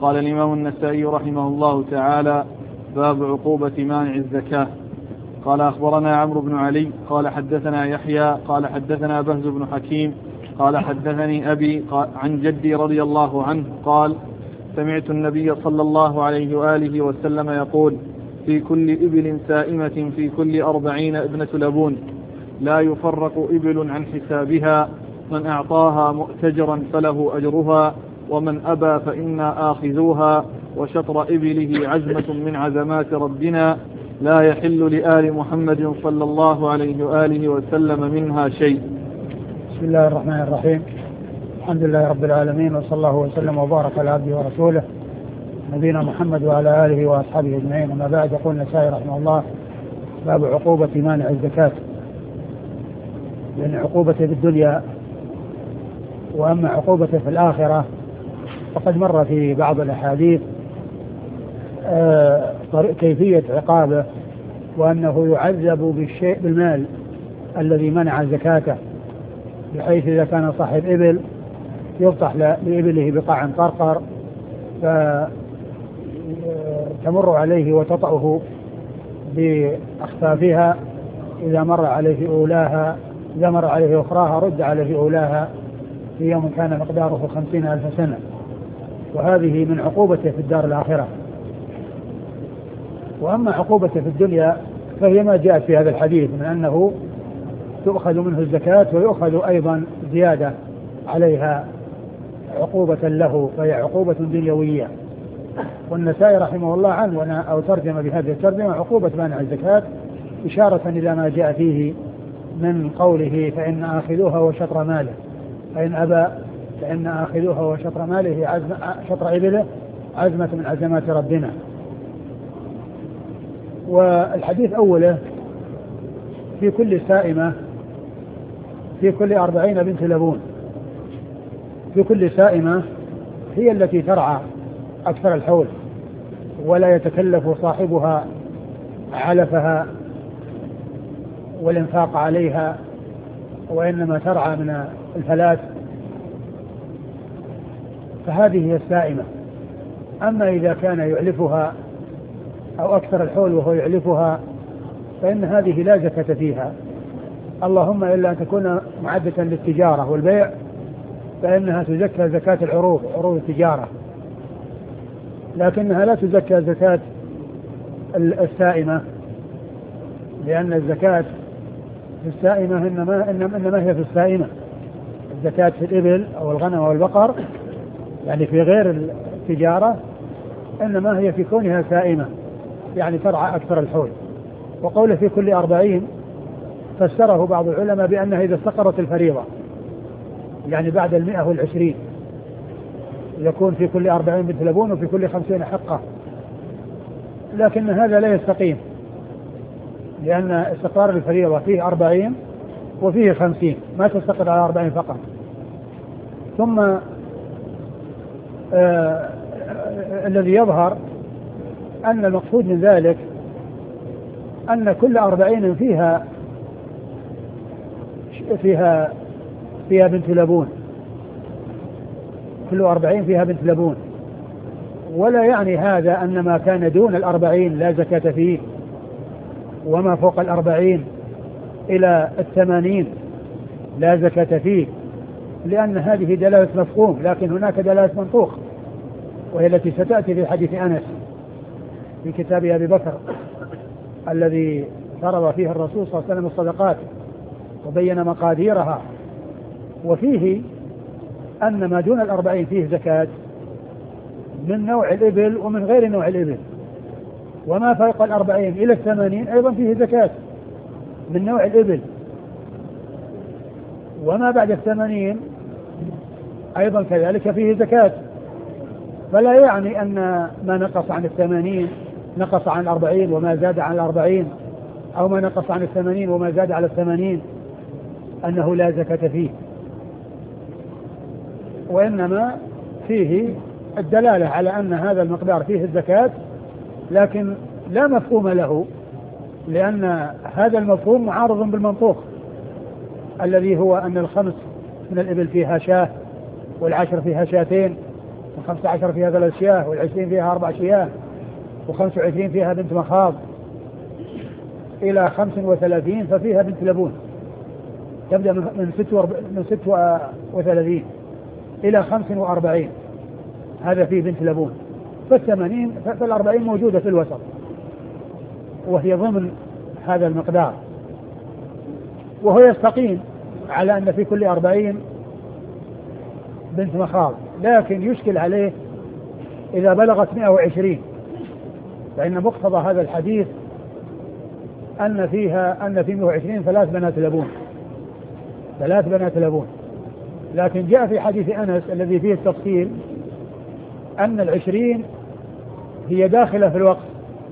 قال الإمام النسائي رحمه الله تعالى: باب عقوبة مانع الزكاة. قال أخبرنا عمرو بن علي قال حدثنا يحيى قال حدثنا بهز بن حكيم قال حدثني أبي عن جدي رضي الله عنه قال: سمعت النبي صلى الله عليه وآله وسلم يقول: في كل إبل سائمة في كل 40 ابنة لبون، لا يفرق إبل عن حسابها، من أعطاها مؤتجرا فله أجرها، ومن أبى فإنا آخذوها، وشطر إبله عزمة من عزمات ربنا، لا يحل لآل محمد صلى الله عليه وآله وسلم منها شيء. بسم الله الرحمن الرحيم. الحمد لله رب العالمين، وصلى الله وسلم وبارك على عبده ورسوله نبينا محمد وعلى آله وأصحابه أجمعين. أما بعد، يقول النسائي رحمه الله: باب عقوبة مانع الزكاة. لأن عقوبته بالدنيا، وأما عقوبته في الآخرة فقد مر في بعض الأحاديث كيفية عقابه، وأنه يعذب بالمال الذي منع زكاته، بحيث إذا كان صاحب إبل يفتح لإبله بقاع قرقر فتمر عليه وتطأه بأخفافها، إذا مر عليه أولاها، إذا مر عليه أخراها رد عليه أولاها في يوم كان مقداره 50,000 سنة. وهذه من عقوبته في الدار الآخرة. وأما عقوبته في الدنيا فهي ما جاءت في هذا الحديث من أنه تؤخذ منه الزكاة ويؤخذ أيضا زيادة عليها عقوبة له، فهي عقوبة دنيوية. والنسائي رحمه الله عنوان أو ترجم بهذه الترجمة عقوبة مانع الزكاة، إشارة إلى ما جاء فيه من قوله: فإن آخذوها وشطر ماله، فإن أبى فإن آخذوها وشطر ماله شطر إبله عزمة من عزمات ربنا. والحديث أوله: في كل سائمة في كل 40 بنت لبون. في كل سائمة هي التي ترعى أكثر الحول، ولا يتكلف صاحبها علفها والإنفاق عليها، وإنما ترعى من الفلاة، فهذه هي السائمة. أما إذا كان يعلفها أو أكثر الحول وهو يعلفها فإن هذه لا زكاة فيها، اللهم إلا أن تكون معدة للتجارة والبيع، فإنها تزكى زكاة العروض، عروض التجارة، لكنها لا تزكى زكاة السائمة، لأن الزكاة في السائمة إنما هي في السائمة. الزكاة في الإبل أو الغنم أو البقر، يعني في غير التجارة، إنما هي في كونها سائمة، يعني ترعى أكثر الحول. وقوله في كل 40 فسره بعض العلماء بأنها إذا استقرت الفريضة، يعني بعد 120 يكون في كل 40 بنت لبون وفي كل 50 حقة، لكن هذا لا يستقيم، لأن استقرار الفريضة فيه 40 وفيه 50، ما تستقر على 40 فقط. ثم الذي يظهر أن المقصود من ذلك أن كل 40 فيها بنت لبون، كل 40 فيها بنت لبون، ولا يعني هذا أن ما كان دون 40 لا زكاة فيه، وما فوق 40 إلى 80 لا زكاة فيه، لأن هذه دلالة مفهوم، لكن هناك دلالة منطوق، وهي التي ستأتي في حديث أنس في كتاب أبي بكر الذي فرض فيه الرسول صلى الله عليه وسلم الصدقات وبين مقاديرها، وفيه أن ما دون 40 فيه زكاة من نوع الإبل ومن غير نوع الإبل، وما فوق 40 إلى 80 أيضا فيه زكاة من نوع الإبل، وما بعد 80 أيضا كذلك فيه زكاة. فلا يعني أن ما نقص عن 80 نقص عن 40 وما زاد عن 40، أو ما نقص عن 80 وما زاد على 80 أنه لا زكاة فيه، وإنما فيه الدلالة على أن هذا المقدار فيه الزكاة، لكن لا مفهوم له، لأن هذا المفهوم معارض بالمنطوق الذي هو أن 5 من الإبل فيها شاة، 10 فيها شاتين، و15 فيها 3 شياه، وال20 فيها 4 شياه، و25 فيها بنت مخاض، إلى 35 ففيها بنت لبون. تبدأ من 36 إلى 45 هذا فيه بنت لبون. فال40 موجودة في الوسط وهي ضمن هذا المقدار، وهو يستقيم على أن في كل 40 بنت مخاض، لكن يشكل عليه إذا بلغت 120، فإن مقتضى هذا الحديث أن في 120 3 بنات لبون. لكن جاء في حديث أنس الذي فيه التفصيل أن 20 هي داخلة في الوقت،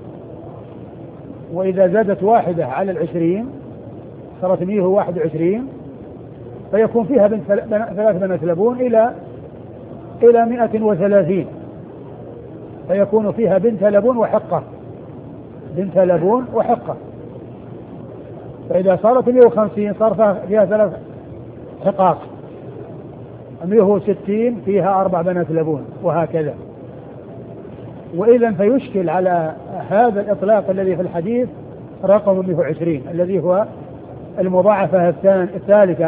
وإذا زادت واحدة على 20 صارت 121 فيكون فيها 3 بنات لبون إلى 130 فيكون فيها بنت لبون وحقة. فإذا صارت 150 صار فيها 3 حقاق. 160 فيها 4 بنات لبون، وهكذا. وإذا فيشكل على هذا الإطلاق الذي في الحديث رقم 120 الذي هو المضاعفة الثالثة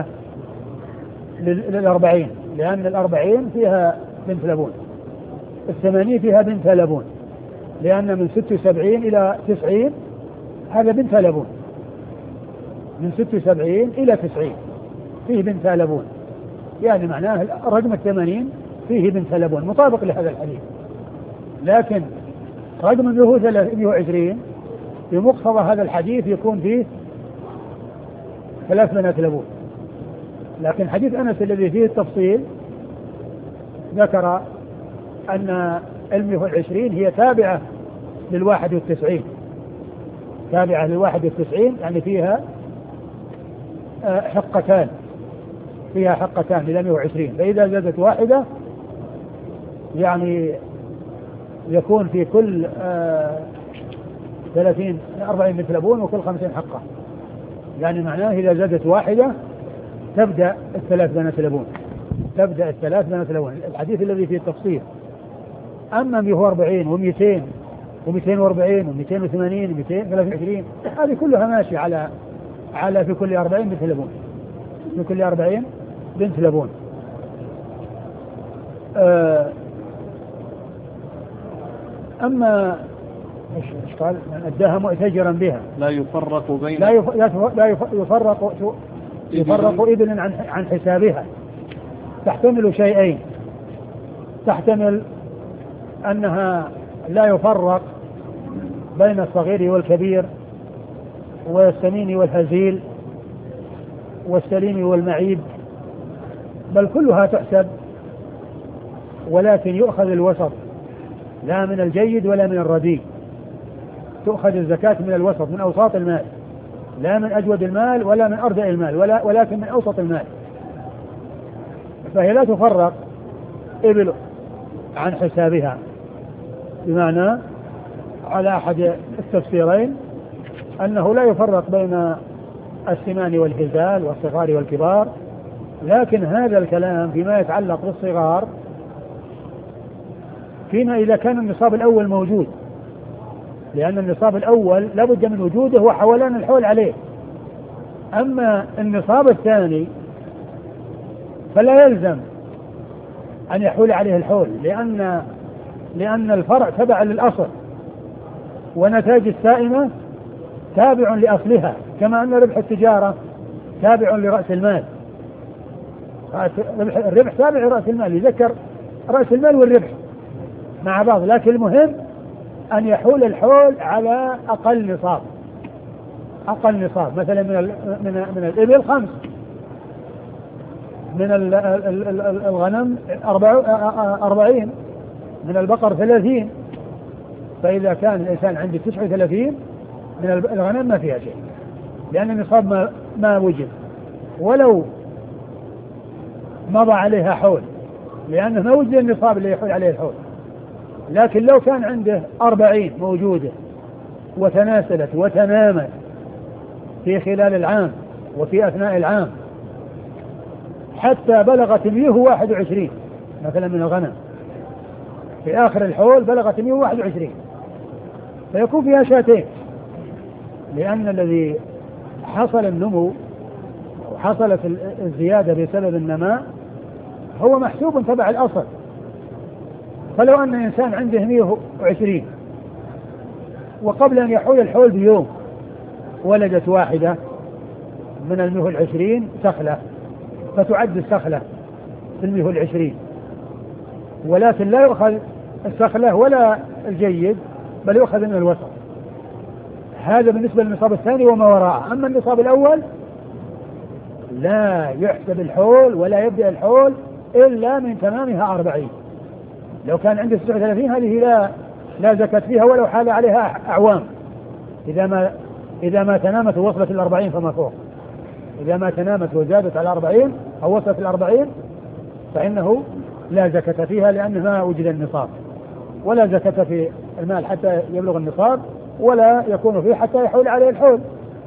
لل40، لأن 40 فيها بنت لبون، 80 فيها بنت لبون، لأن من 76 إلى 90 هذا بنت لبون، من 76 إلى 90 فيه بنت لبون، يعني معناه رقم 80 فيه بنت لبون مطابق لهذا الحديث. لكن رقم 120 بمقتضى هذا الحديث يكون فيه 3 بنات لبون. لكن حديث أنس الذي فيه التفصيل ذكر أن 120 هي تابعة لل91، يعني فيها حقتان، لل 120. فإذا زادت واحدة يعني يكون في كل 40 بنت لبون وكل 50 حقة، يعني معناه إذا زادت واحدة تبدأ 3 بنات لبون. الحديث الذي فيه التفصيل. أما 140 و200 و240 و280 و223 هذه كلها ماشية على في كل 40 بنت لبون. أما إيش قال؟ أداها مؤتجرا بها لا يفرق بين يفرق إبل عن حسابها. تحتمل شيئين، تحتمل أنها لا يفرق بين الصغير والكبير والسمين والهزيل والسليم والمعيب، بل كلها تحسب، ولكن يؤخذ الوسط لا من الجيد ولا من الرديء. تؤخذ الزكاة من الوسط، من أوساط المال، لا من أجود المال ولا من أردأ المال، ولكن من أوسط المال. فهي لا تفرق إبل عن حسابها، بمعنى على أحد التفسيرين أنه لا يفرق بين السمان والهزال والصغار والكبار، لكن هذا الكلام فيما يتعلق بالصغار فيما إذا كان النصاب الأول موجود، لأن النصاب الأول لابد من وجوده وحولان الحول عليه. أما النصاب الثاني فلا يلزم أن يحول عليه الحول، لأن الفرع تبع للأصل، ونتاج السائمة تابع لأصلها، كما أن ربح التجارة تابع لرأس المال. الربح تابع لرأس المال، يذكر رأس المال والربح مع بعض، لكن المهم أن يحول الحول على أقل نصاب. مثلا من الإبل 5، من الغنم 40، من البقر 30. فإذا كان الإنسان عنده 39 من الغنم ما فيها شيء، لأن النصاب ما وجد ولو مضى عليها حول، لأنه ما وجد النصاب اللي يحول عليه الحول. لكن لو كان عنده 40 موجودة وتناسلت وتنامت في خلال العام وفي أثناء العام حتى بلغت 121 مثلا من الغنم، في آخر الحول بلغت 121 فيكون فيها شاتين، لأن الذي حصل النمو وحصلت الزيادة بسبب النماء هو محسوب تبع الأصل. فلو أن إنسان عنده 120 وقبل أن يحول الحول بيوم ولدت واحدة من 120 سخلة، فتعد السخلة في 120، ولكن لا يؤخذ السخلة ولا الجيد بل يؤخذ من الوسط. هذا بالنسبة للنصاب الثاني وما وراءه. أما النصاب الأول لا يحسب الحول ولا يبدأ الحول إلا من تمامها 40. لو كان عنده 39 هذه لا زكاة فيها ولو حال عليها أعوام، إذا ما تنامت ووصلت 40 فما فوق. إذا ما تنامت وزادت على 40 أو وصلت 40 فإنه لا زكاة فيها، لأنه ما وجد النصاب، ولا زكاة في المال حتى يبلغ النصاب، ولا يكون فيه حتى يحول عليه الحول.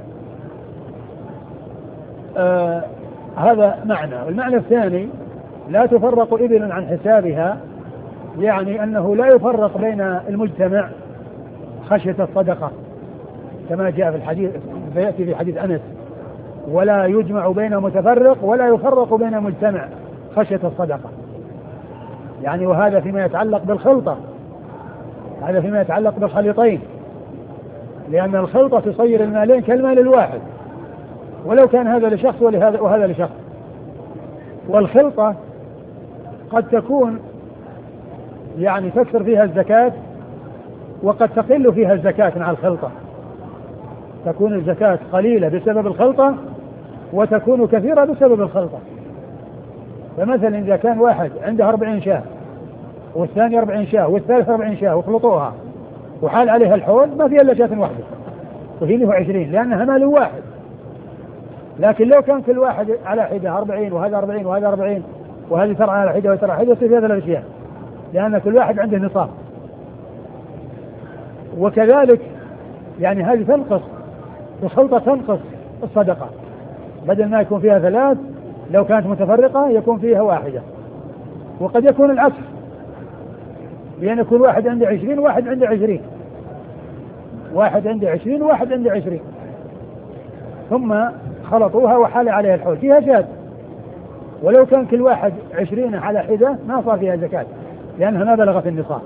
هذا معنى. المعنى الثاني لا تفرق إبل عن حسابها، يعني أنه لا يفرق بين المجتمع خشية الصدقة كما جاء في الحديث سيأتي في حديث أنس، ولا يجمع بين متفرق ولا يفرق بين مجتمع خشية الصدقة. يعني وهذا فيما يتعلق بالخلطة، هذا فيما يتعلق بالخليطين، لأن الخلطة تصير المالين كالمال الواحد ولو كان هذا لشخص وهذا لشخص. والخلطة قد تكون يعني تكثر فيها الزكاة وقد تقل فيها الزكاة مع الخلطة، تكون الزكاة قليلة بسبب الخلطة وتكون كثيرة بسبب الخلطة. فمثلا إذا كان واحد عنده 40 شاة والثاني 40 شاة والثالث 40 شاة وخلطوها وحال عليها الحول ما فيها إلا شاة واحدة وهي 120 لأنها مال واحد. لكن لو كان كل واحد على حدة 40 وهذا 40 وهذا 40 وهذه ترى على حدة وترى حدة يصير فيها 3 أشياء، لأن كل واحد عنده نصاب. وكذلك يعني هذه تنقص الخلطة، تنقص الصدقة، بدل ما يكون فيها 3 لو كانت متفرقة يكون فيها 1. وقد يكون العكس، لأن يكون واحد عنده 20 وواحد عنده 20، واحد عنده 20 وواحد عنده 20، ثم خلطوها وحال عليها الحول فيها شاة. ولو كان كل واحد 20 على حدة ما صار فيها زكاة لأنها ما بلغت النصاب،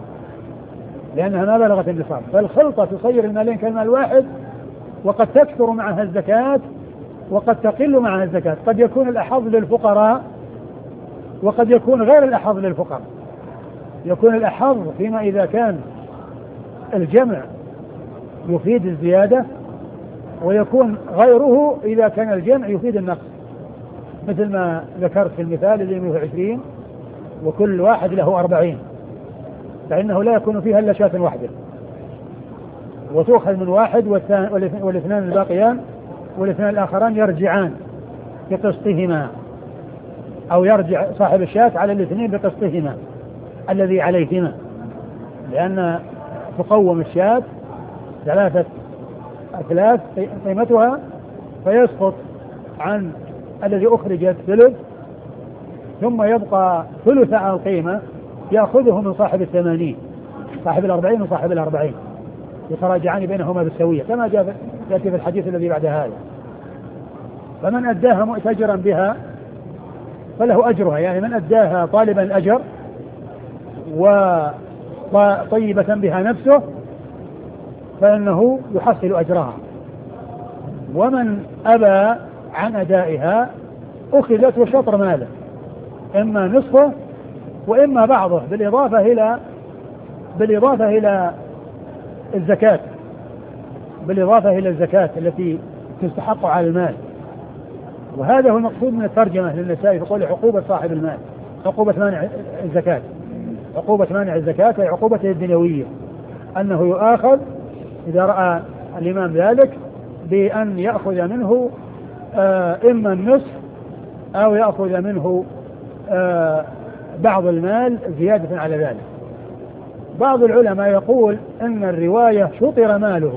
فالخلطة تصير المالين كالمال واحد، وقد تكثر معها الزكاة وقد تقل معها الزكاة. قد يكون الأحظ للفقراء وقد يكون غير الأحظ للفقراء. يكون الأحظ فيما إذا كان الجمع يفيد الزيادة، ويكون غيره إذا كان الجمع يفيد النقص، مثل ما ذكرت في المثال اللي 120 وكل واحد له 40 فإنه لا يكون فيها إلا شاة واحدة، وتؤخذ من واحد والاثنان الباقيان والاثنان الآخران يرجعان بقسطهما، أو يرجع صاحب الشاة على الاثنين بقسطهما الذي عليهما، لأن تقوم الشاة 3 أثلاث قيمتها، فيسقط عن الذي أخرجت ثلث، ثم يبقى ثلث القيمة يأخذه من صاحب 80، صاحب 40 وصاحب 40 يتراجعان بينهما بالسوية كما يأتي في الحديث الذي بعد هذا. فمن أداها مؤتجرا بها فله أجرها، يعني من أداها طالبا الأجر وطيبة بها نفسه فإنه يحصل أجرها. ومن أبى عن أدائها أخذت وشطر ماله، إما نصفه وإما بعضه، بالإضافة إلى الزكاة، التي تستحق على المال. وهذا هو المقصود من الترجمة للنسائي في قول عقوبة صاحب المال، عقوبة مانع الزكاة، أي عقوبة الدنيوية، أنه يؤاخذ إذا رأى الإمام ذلك بأن يأخذ منه إما النصف أو يأخذ منه بعض المال زيادة على ذلك. بعض العلماء يقول أن الرواية شطر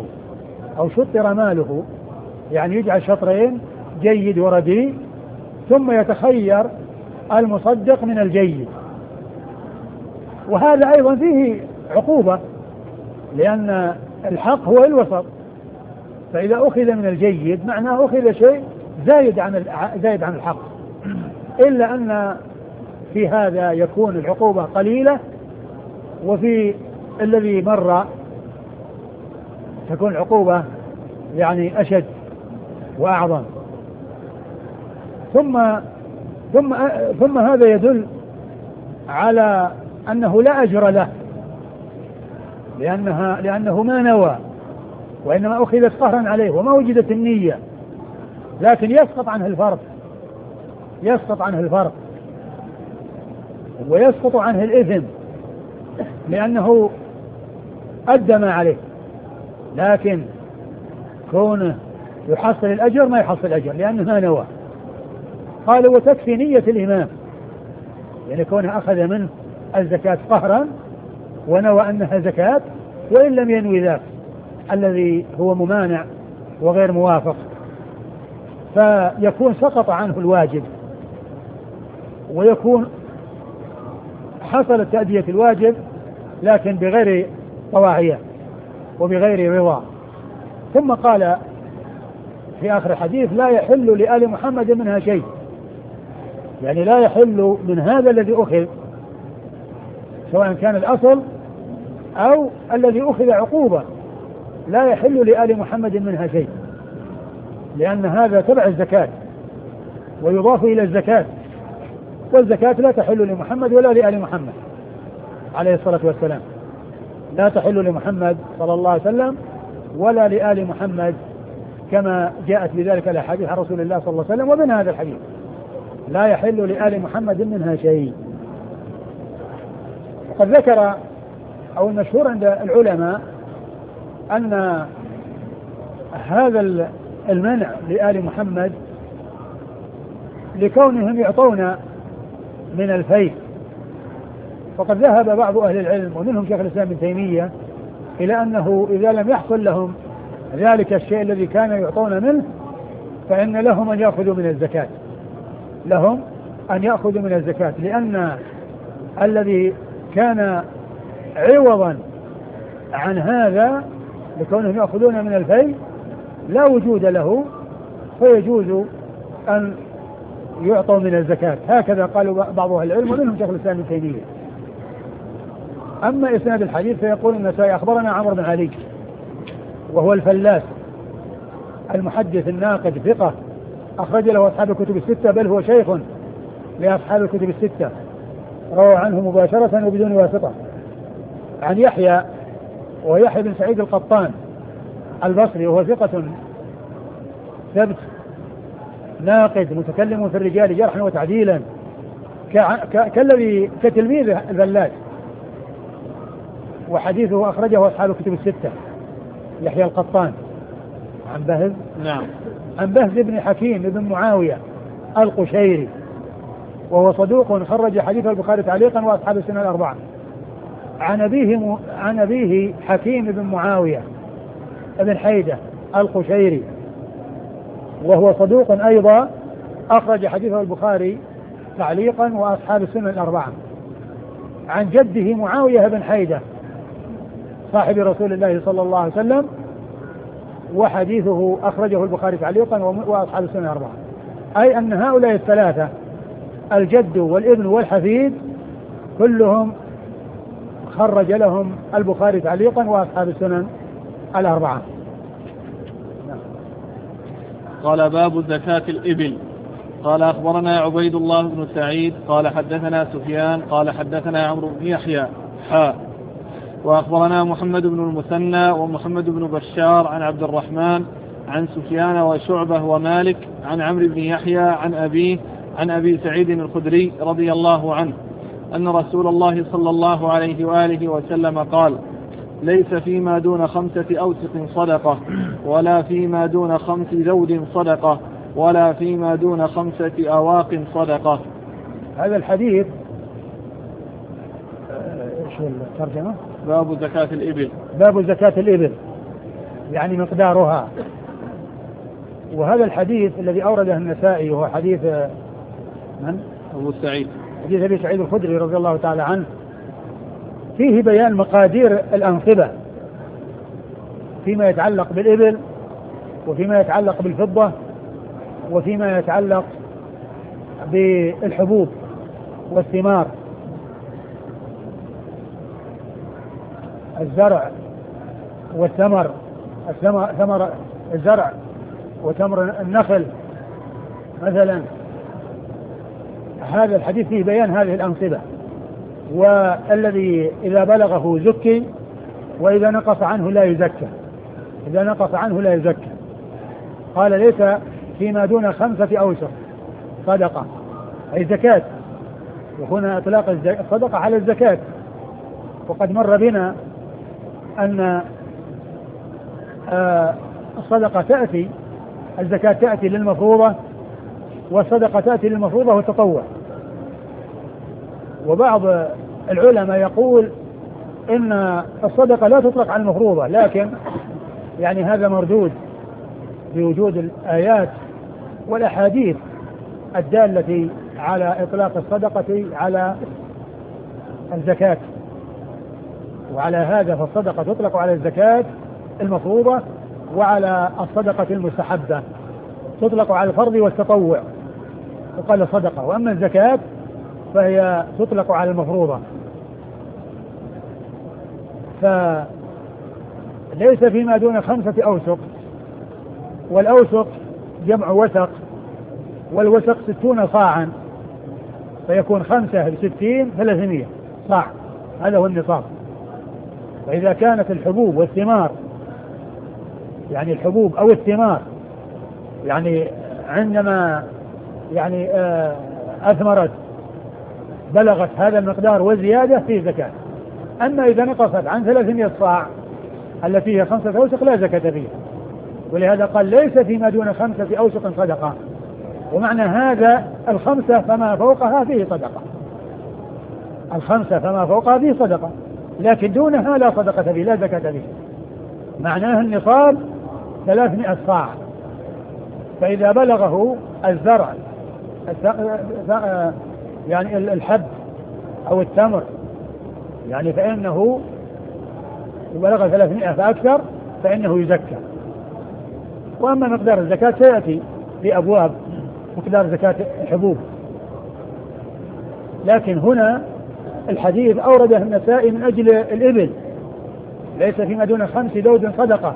ماله يعني يجعل شطرين جيد ورديء، ثم يتخير المصدق من الجيد، وهذا أيضا فيه عقوبة، لأن الحق هو الوسط، فإذا أخذ من الجيد معناه أخذ شيء زايد عن الحق، إلا أن في هذا يكون العقوبة قليلة، وفي الذي مر تكون العقوبة يعني أشد وأعظم. ثم هذا يدل على أنه لا أجر له، لأنه ما نوى، وإنما أخذت قهرا عليه وما وجدت النية، لكن يسقط عنه الفرق ويسقط عنه الإثم، لأنه أدى ما عليه، لكن كونه يحصل الأجر ما يحصل الأجر لأنه ما نوى. قال وتكفي نية الإمام، يعني كونه أخذ منه الزكاة قهرا ونوى أنها زكاة وإن لم ينوي ذاك الذي هو ممانع وغير موافق، فيكون سقط عنه الواجب، ويكون حصلت تأدية الواجب لكن بغير طواعية وبغير رضا. ثم قال في آخر الحديث لا يحل لآل محمد منها شيء، يعني لا يحل من هذا الذي أخذ، سواء كان الأصل أو الذي أخذ عقوبة، لا يحل لآل محمد منها شيء، لأن هذا تبع الزكاة ويضاف إلى الزكاة، والزكاة لا تحل لمحمد ولا لآل محمد عليه الصلاة والسلام، لا تحل لمحمد صلى الله عليه وسلم ولا لآل محمد، كما جاءت بذلك الأحاديث عن رسول الله صلى الله عليه وسلم. ومن هذا الحديث لا يحل لآل محمد منها شيء. وقد ذكر أو المشهور عند العلماء أن هذا المنع لآل محمد لكونهم يعطون من الفيء، وقد ذهب بعض أهل العلم ومنهم شيخ الإسلام ابن تيمية إلى أنه إذا لم يحصل لهم ذلك الشيء الذي كانوا يعطون منه فإن لهم أن يأخذوا من الزكاة، لأن الذي كان عوضا عن هذا لكونهم يأخذون من الفيء لا وجود له، فيجوز أن يعطوا من الزكاة. هكذا قالوا بعض أهل العلم ومنهم شيخ الإسلام ابن تيمية. أما إسناد الحديث فيقول النسائي أخبرنا عمرو بن علي وهو الفلاس المحدث الناقد ثقة أخرج له أصحاب الكتب الستة، بل هو شيخ لأصحاب الكتب الستة، روى عنه مباشرة وبدون واسطة. عن يحيى ويحيى بن سعيد القطان البصري وهو ثقة ثبت ناقد متكلم في الرجال جرحا وتعديلا كتلميذ الفلاس، وحديثه أخرجه أصحاب الكتب الستة. يحيى القطان عن بهز عن بهز بن حكيم بن معاوية القشيري، وهو صدوق خرج حديث البخاري تعليقا وأصحاب السنة الأربعة. عن أبيه حكيم بن معاوية بن حيدة القشيري، وهو صدوق أيضا أخرج حديثه البخاري تعليقا وأصحاب السنة الأربعة. عن جده معاوية بن حيدة صاحب رسول الله صلى الله عليه وسلم، وحديثه أخرجه البخاري تعليقا وأصحاب السنة الأربعة، أي أن هؤلاء الثلاثة الجد والابن والحفيد كلهم خرج لهم البخاري تعليقا وأصحاب السنن الأربعة. قال باب زكاة الإبل. قال أخبرنا عبيد الله بن سعيد قال حدثنا سفيان قال حدثنا عمرو بن يحيى وأخبرنا محمد بن المثنى ومحمد بن بشار عن عبد الرحمن عن سفيان وشعبة ومالك عن عمرو بن يحيى عن أبي سعيد الخدري رضي الله عنه أن رسول الله صلى الله عليه وآله وسلم قال: ليس فيما دون 5 أوسق صدقة، ولا فيما دون 5 ذود صدقة، ولا فيما دون 5 أواق صدقة. هذا الحديث ايش الترجمة؟ باب زكاة الإبل. باب زكاة الإبل يعني مقدارها. وهذا الحديث الذي أورده النسائي هو حديث من؟ أبو سعيد، حديث أبي سعيد الخدري رضي الله تعالى عنه، فيه بيان مقادير الأنصبة فيما يتعلق بالإبل وفيما يتعلق بالفضة وفيما يتعلق بالحبوب والثمار، الزرع والثمر، ثمر الزرع وتمر النخل مثلا. هذا الحديث فيه بيان هذه الأنصبة، والذي إذا بلغه زكي وإذا نقص عنه لا يزكى، إذا نقص عنه لا يزكى. قال ليس فيما دون 5 أوسق صدقة، أي زكاة، وهنا إطلاق الصدقة على الزكاة. وقد مر بنا أن الصدقة تأتي، الزكاة تأتي للمفروضة، والصدقة تأتي للمفروضة والتطوع. وبعض العلماء يقول إن الصدقة لا تطلق على المفروضة، لكن يعني هذا مردود بوجود الآيات والأحاديث الدالة على إطلاق الصدقة على الزكاة. وعلى هذا فالصدقة تطلق على الزكاة المفروضة وعلى الصدقة المستحبة، تطلق على الفرض والتطوع وقال صدقة. وأما الزكاة فهي تطلق على المفروضة. فليس فيما دون 5 أوسق، والأوسق جمع وسق، والوسق 60 صاعا، فيكون 5 ب60 300 صاع، هذا هو النصاب. فإذا كانت الحبوب والثمار، يعني الحبوب أو الثمار، يعني عندما يعني أثمرت بلغت هذا المقدار وزيادة فيه زكاة. أما إذا نقصت عن 300 صاع التي هي 5 أوسق لا زكاة فيها. ولهذا قال ليس فيما دون 5 أوسق صدقة، ومعنى هذا 5 فما فوقها فيه صدقة، 5 فما فوقها فيه صدقة، لكن دونها لا صدقة فيه، لا زكاة فيه. معناه النصاب 300 صاع. فإذا بلغه الزرع يعني الحب أو التمر يعني فإنه بلغ 300 فأكثر فإنه يزكى. وأما مقدار الزكاة سيأتي في أبواب مقدار زكاة الحبوب، لكن هنا الحديث أورده النسائي من أجل الإبل، ليس فيما دون 5 دود صدقة،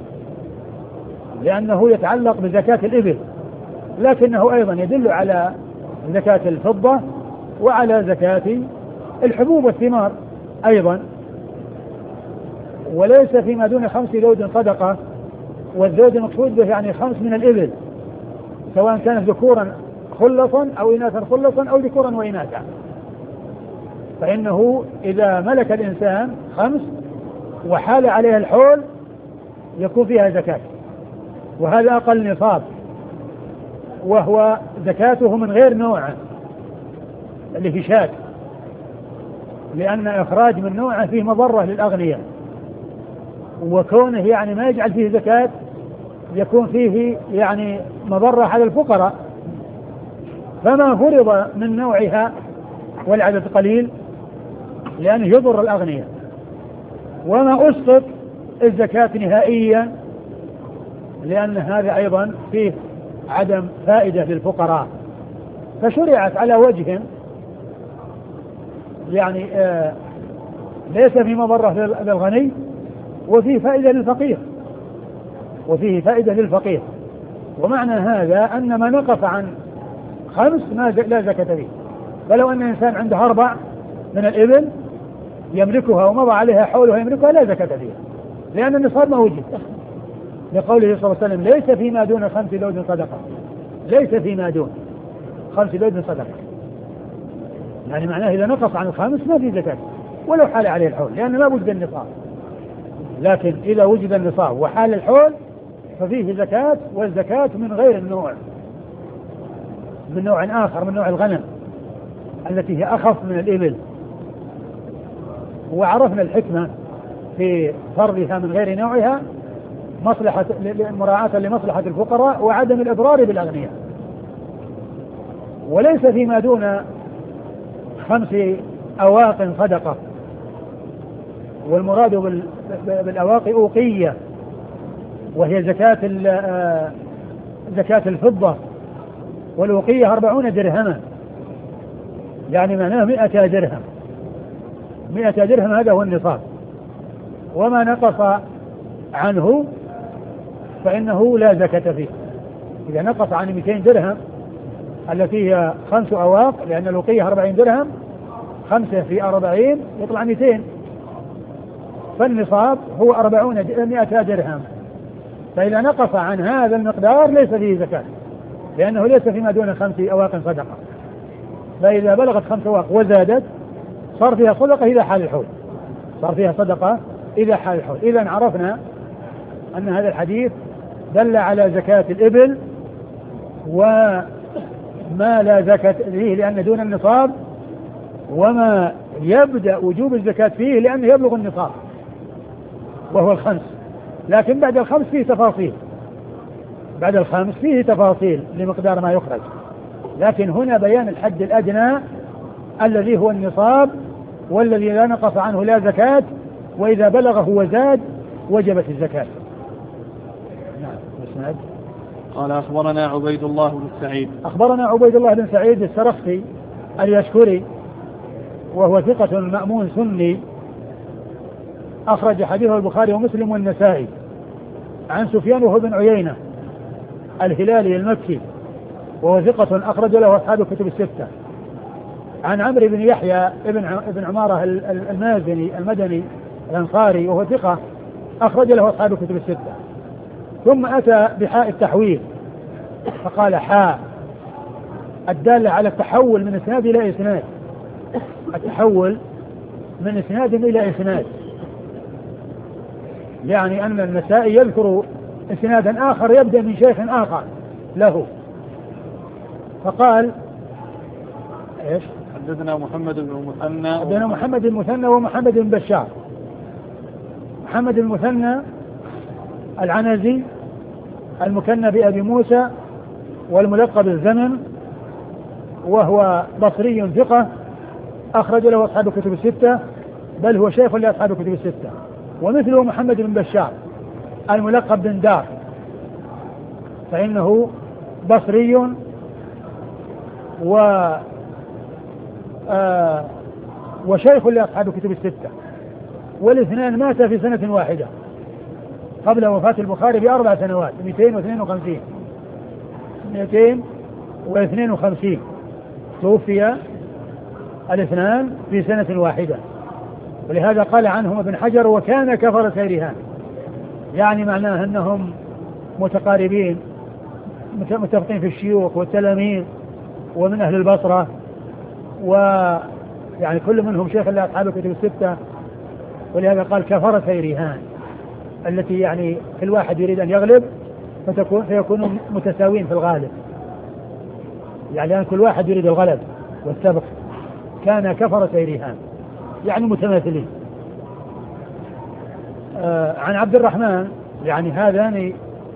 لأنه يتعلق بزكاة الإبل، لكنه أيضا يدل على زكاة الفضة وعلى زكاة الحبوب والثمار أيضا. وليس فيما دون 5 دود صدقة، والزود المقصود به يعني 5 من الإبل، سواء كانت ذكورا خلصا أو إناثا خلصا أو ذكورا وإناثا، فإنه إذا ملك الإنسان 5 وحال عليها الحول يكون فيها زكاة، وهذا أقل نصاب، وهو زكاته من غير نوع اللي في شاة، لأن إخراج من نوعه فيه مضرة للأغنياء، وكونه يعني ما يجعل فيه زكاة يكون فيه يعني مضرة على الفقراء. فما فرض من نوعها والعدد قليل لأنه يضر الأغنياء، وما أسقط الزكاة نهائيا لأن هذا أيضا فيه عدم فائدة للفقراء، فشرعت على وجه يعني ليس في مضرة للغني وفيه فائدة للفقير، وفيه فائدة للفقير. ومعنى هذا أن ما نقص عن 5 لا زكاة فيه. فلو أن الإنسان عنده 4 من الإبل يملكها ومضى عليها حولها يملكها لا زكاة فيها، لأن النصاب ما وجد، لقوله صلى الله عليه وسلم ليس فيما دون 5 دود صدقة، ليس فيما دون 5 دود صدقة، يعني معناه إذا نقص عن 5 ما في زكاة ولو حال عليه الحول، لأن ما وجد النصاب. لكن إذا وجد النصاب وحال الحول ففيه زكاة، والزكاة من غير النوع، من نوع آخر، من نوع الغنم التي هي أخف من الإبل. وعرفنا الحكمة في فرضها من غير نوعها مصلحة مراعاة لمصلحة الفقراء وعدم الإضرار بالأغنياء. وليس فيما دون 5 أواق صدقة، والمراد بالأواقي أوقية، وهي زكاة الفضة، والأوقية 40 درهما، يعني معناه 100 درهم. 100 درهم هذا هو النصاب، وما نقص عنه فإنه لا زكاة فيه. إذا نقص عن 200 درهم التي هي 5 أواق، لأن الأوقية 40 درهم، 5 في 40 يطلع 200، فالنصاب هو 100 درهم. فإذا نقص عن هذا المقدار ليس فيه زكاة، لأنه ليس فيما دون 5 أواق صدقة. فإذا بلغت 5 أواق وزادت صار فيها صدقة إذا حال الحول، صار فيها صدقة إذا حال الحول. إذا عرفنا أن هذا الحديث دل على زكاة الإبل وما لا زكاة فيه لأن دون النصاب، وما يبدأ وجوب الزكاة فيه لأنه يبلغ النصاب وهو 5. لكن بعد 5 فيه تفاصيل، بعد 5 فيه تفاصيل لمقدار ما يخرج، لكن هنا بيان الحد الأدنى الذي هو النصاب، والذي لا نقص عنه لا زكاة، وإذا بلغه وزاد وجبت الزكاة. نعم. قال أخبرنا عبيد الله بن سعيد. أخبرنا عبيد الله بن سعيد السرخسي اليشكري، وهو ثقة مأمون سني، أخرج حديثه البخاري ومسلم والنسائي. عن سفيان وهو بن عيينة الهلالي المكي، وهو ثقة أخرج له أصحاب الكتب الستة. عن عمرو بن يحيى ابن عمارة المازني المدني الأنصاري، وهو ثقة أخرج له أصحاب الكتب الستة. ثم أتى بحاء التحويل فقال حاء، الدالة على التحول من إسناد إلى إسناد، التحول من إسناد إلى إسناد، يعني أن النسائي يذكر إسنادا آخر يبدأ من شيخ آخر له. فقال إيش؟ حدثنا محمد بن المثنى. حدثنا محمد بن المثنى ومحمد بن بشار. محمد بن المثنى العنزي المكنى بأبي موسى والملقب بالزمن، وهو بصري ثقة أخرج له أصحاب الكتب الستة، بل هو شيخ لأصحاب الكتب الستة. ومثله محمد بن بشار الملقب بن دار، فإنه بصري وشيخ لأصحاب الكتب الستة، والاثنان مات في سنة واحدة قبل وفاة البخاري ب4 سنوات، 252 توفي الاثنان في سنة واحدة. ولهذا قال عنهم ابن حجر وكان كفر سيرهان، يعني معناه أنهم متقاربين متفقين في الشيوخ والتلاميذ ومن أهل البصرة، ويعني كل منهم شيخ لأصحاب الكتب الستة. ولهذا قال كفر سيرهان، التي يعني كل واحد يريد أن يغلب فيكونوا متساوين في الغالب، يعني كل واحد يريد الغلب والسبق. كان كفر سيرهان يعني متماثلين. عن عبد الرحمن، يعني هذان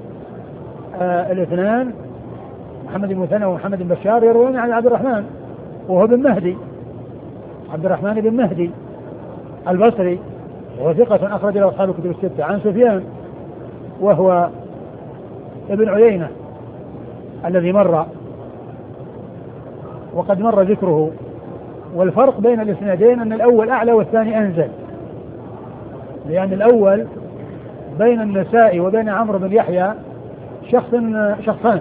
الاثنان محمد بن المثنى ومحمد بن بشار يروون عن عبد الرحمن وهو بن مهدي، عبد الرحمن بن مهدي البصري، وهو ثقة أخرج له أصحاب الكتب الستة. عن سفيان وهو ابن عيينة الذي مر وقد مر ذكره. والفرق بين الاسنادين أن الأول أعلى والثاني أنزل، لأن الأول بين النسائي وبين عمرو بن يحيى شخصان،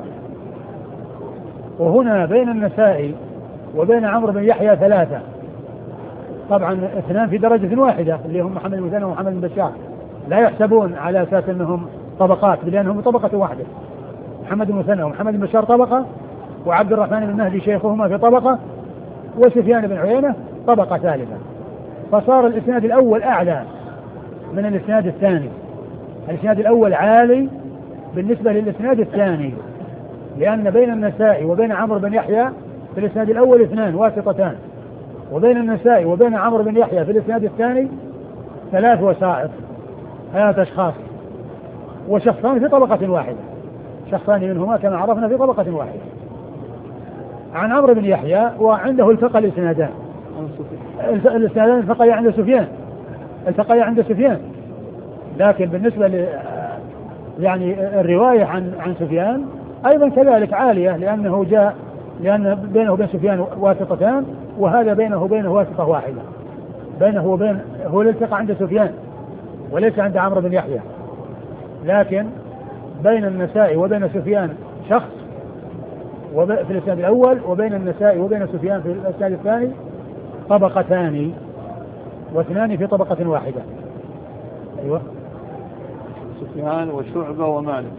وهنا بين النسائي وبين عمرو بن يحيى 3. طبعا 2 في درجة واحدة اللي هم محمد بن المثنى ومحمد بن بشار، لا يحسبون على أساس أنهم طبقات، لأنهم طبقة واحدة. محمد بن المثنى ومحمد بن بشار طبقة، وعبد الرحمن بن مهدي شيخهما في طبقة، وسفيان بن عيينة طبقة ثالثة. فصار الإسناد الأول أعلى من الإسناد الثاني. الإسناد الأول عالي بالنسبة للإسناد الثاني، لأن بين النسائي وبين عمرو بن يحيى في الإسناد الأول 2 واسطتان، وبين النسائي وبين عمرو بن يحيى في الإسناد الثاني 3 وسائط، 3 أشخاص، وشخصان في طبقة واحدة، شخصان منهما كما عرفنا في طبقة واحدة. عن عمرو بن يحيى وعنده التقى الإسنادان التقى عند سفيان التقيا عند سفيان. لكن بالنسبة يعني الرواية عن سفيان أيضا كذلك عالية، لأن بينه وبين سفيان واسطتان، وهذا بينه وبينه واسطة واحدة. بينه وبين هو الالتقى عند سفيان وليس عند عمرو بن يحيى، لكن بين النسائي وبين سفيان شخص في الإسناد الأول، وبين النسائي وبين سفيان في الإسناد الثاني طبقتان، واثنان في طبقة واحدة. أيوة. سفيان وشعبة ومالك.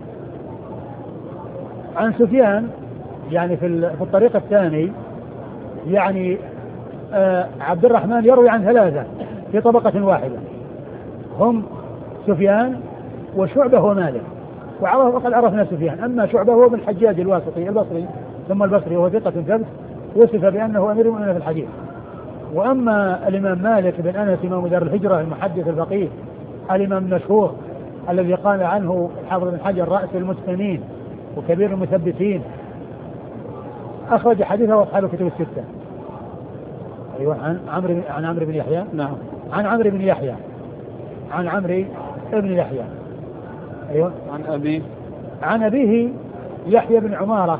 عن سفيان يعني في الطريق الثاني يعني عبد الرحمن يروي عن ثلاثة في طبقة واحدة، هم سفيان وشعبة ومالك. وقد عرفنا سفيان. أما شعبة هو بن الحجاج الواسطي البصري ثم البصري، وهو ثقة ثبت وصف بأنه أمير المؤمنين في الحديث. وأما الإمام مالك بن أنس إمام دار الهجرة المحدث الفقيه الإمام المشهور الذي قال عنه حافظ بن حجر رأس المتقنين وكبير المثبتين، أخرج حديثه أصحاب الكتب الستة. أيوة. عن عمرو بن يحيى. نعم. عن عمرو بن يحيى. عن عمرو بن يحيى. أيوة. عن أبيه يحيى بن عمارة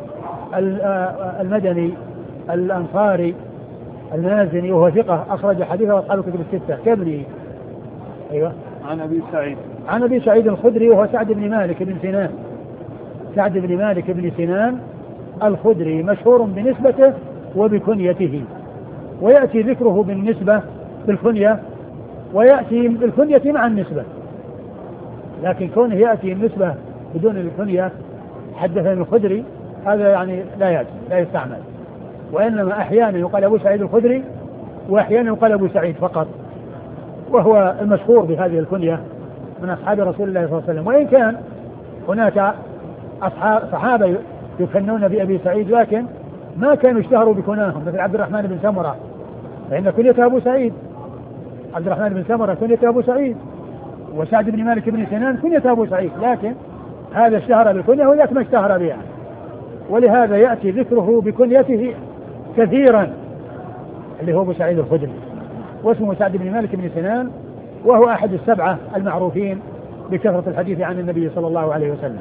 المدني الأنصاري المازني، وهو ثقة أخرج حديثه أصحاب الكتب الستة كابني. أيوة. عن أبي سعيد الخدري، وهو سعد بن مالك بن سنان. سعد بن مالك بن سنان الخدري مشهور بنسبته وبكنيته، ويأتي ذكره بالكنية، ويأتي بالكنية مع النسبة، لكن كونه يأتي النسبة بدون الكنية حدثني الخدري هذا يعني لا يستعمل. وإنما أحيانا يقال أبو سعيد الخدري، وأحيانا يقال أبو سعيد فقط، وهو المشهور بهذه الكنية من أصحاب رسول الله صلى الله عليه وسلم. وإن كان هناك صحابة يكنون بأبي سعيد، لكن ما كانوا اشتهروا بكناهم، مثل عبد الرحمن بن سمرة فإن كنيته أبو سعيد. عبد الرحمن بن سمرة كنيته أبو سعيد، وسعد بن مالك بن سنان كنيته أبو سعيد، لكن هذا اشتهر بالكنية وذاك ما اشتهر بها، ولهذا يأتي ذكره بكنيته كثيرا اللي هو أبو سعيد الخدري، واسمه سعد بن مالك بن سنان، وهو أحد السبعة المعروفين بكثرة الحديث عن النبي صلى الله عليه وسلم.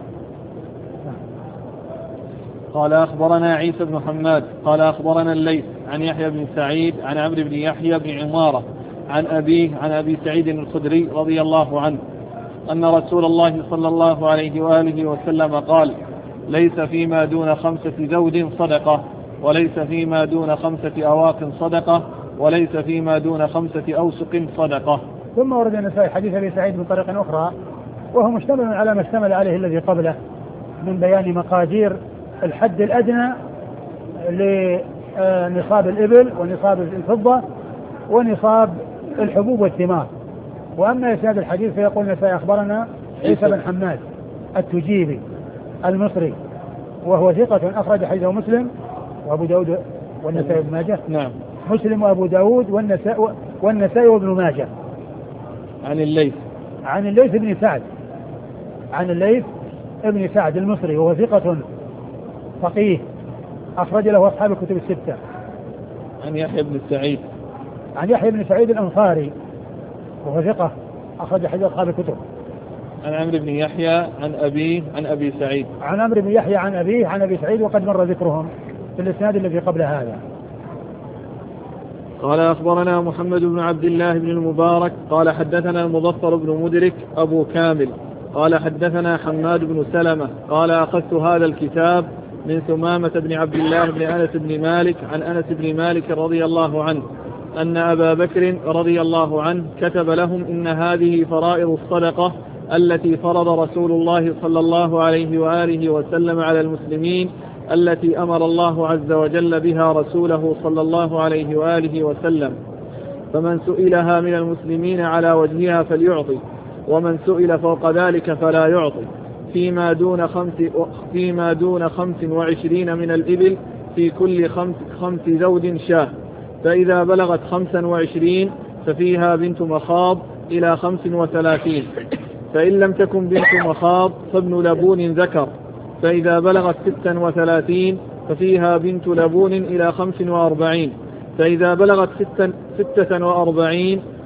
قال أخبرنا عيسى بن حماد قال أخبرنا الليث عن يحيى بن سعيد عن عمرو بن يحيى بن عمارة عن أبيه عن أبي سعيد الخدري رضي الله عنه أن رسول الله صلى الله عليه وآله وسلم قال: ليس فيما دون 5 زوج صدقة، وليس فيما دون 5 أواق صدقة، وليس فيما دون 5 أوسق صدقة. ثم ورد النسائي حديث أبي سعيد من طريق أخرى، وهو مشتمل على ما اشتمل عليه الذي قبله من بيان مقادير الحد الأدنى لنصاب الإبل ونصاب الفضة ونصاب الحبوب والثمار. وأما إسناد الحديث فيقول النسائي أخبرنا عيسى بن حماد التجيبي المصري، وهو ثقة أخرج حديثه مسلم وأبو داود والنسائي بن ماجه. نعم. مسلم وأبو داود والنسائي وابن ماجه. عن الليث بن سعد. عن الليث ابن سعد المصري، وهو ثقة فقيه أخرج له أصحاب الكتب الستة. عن يحيى بن سعيد الأنصاري، وهو ثقة أخرج حديث أصحاب الكتب. عن عمرو بن يحيى عن أبيه عن أبي سعيد. عن عمرو بن يحيى عن أبيه عن أبي سعيد، وقد مر ذكرهم في الإسناد الذي قبل هذا. قال أخبرنا محمد بن عبد الله بن المبارك قال حدثنا المظفر بن مدرك أبو كامل قال حدثنا حماد بن سلمة قال أخذت هذا الكتاب من ثمامة بن عبد الله بن أنس بن مالك عن أنس بن مالك رضي الله عنه أن أبا بكر رضي الله عنه كتب لهم: إن هذه فرائض الصدقة التي فرض رسول الله صلى الله عليه وآله وسلم على المسلمين، التي أمر الله عز وجل بها رسوله صلى الله عليه وآله وسلم، فمن سئلها من المسلمين على وجهها فليعطي، ومن سئل فوق ذلك فلا يعطي، فيما دون 25 من الإبل في كل 5 زوج شاه، فإذا بلغت 25 ففيها بنت مخاض إلى 35، فإن لم تكن بنت مخاض فابن لبون ذكر، فإذا بلغت 36 ففيها بنت لبون إلى 45، فإذا بلغت 46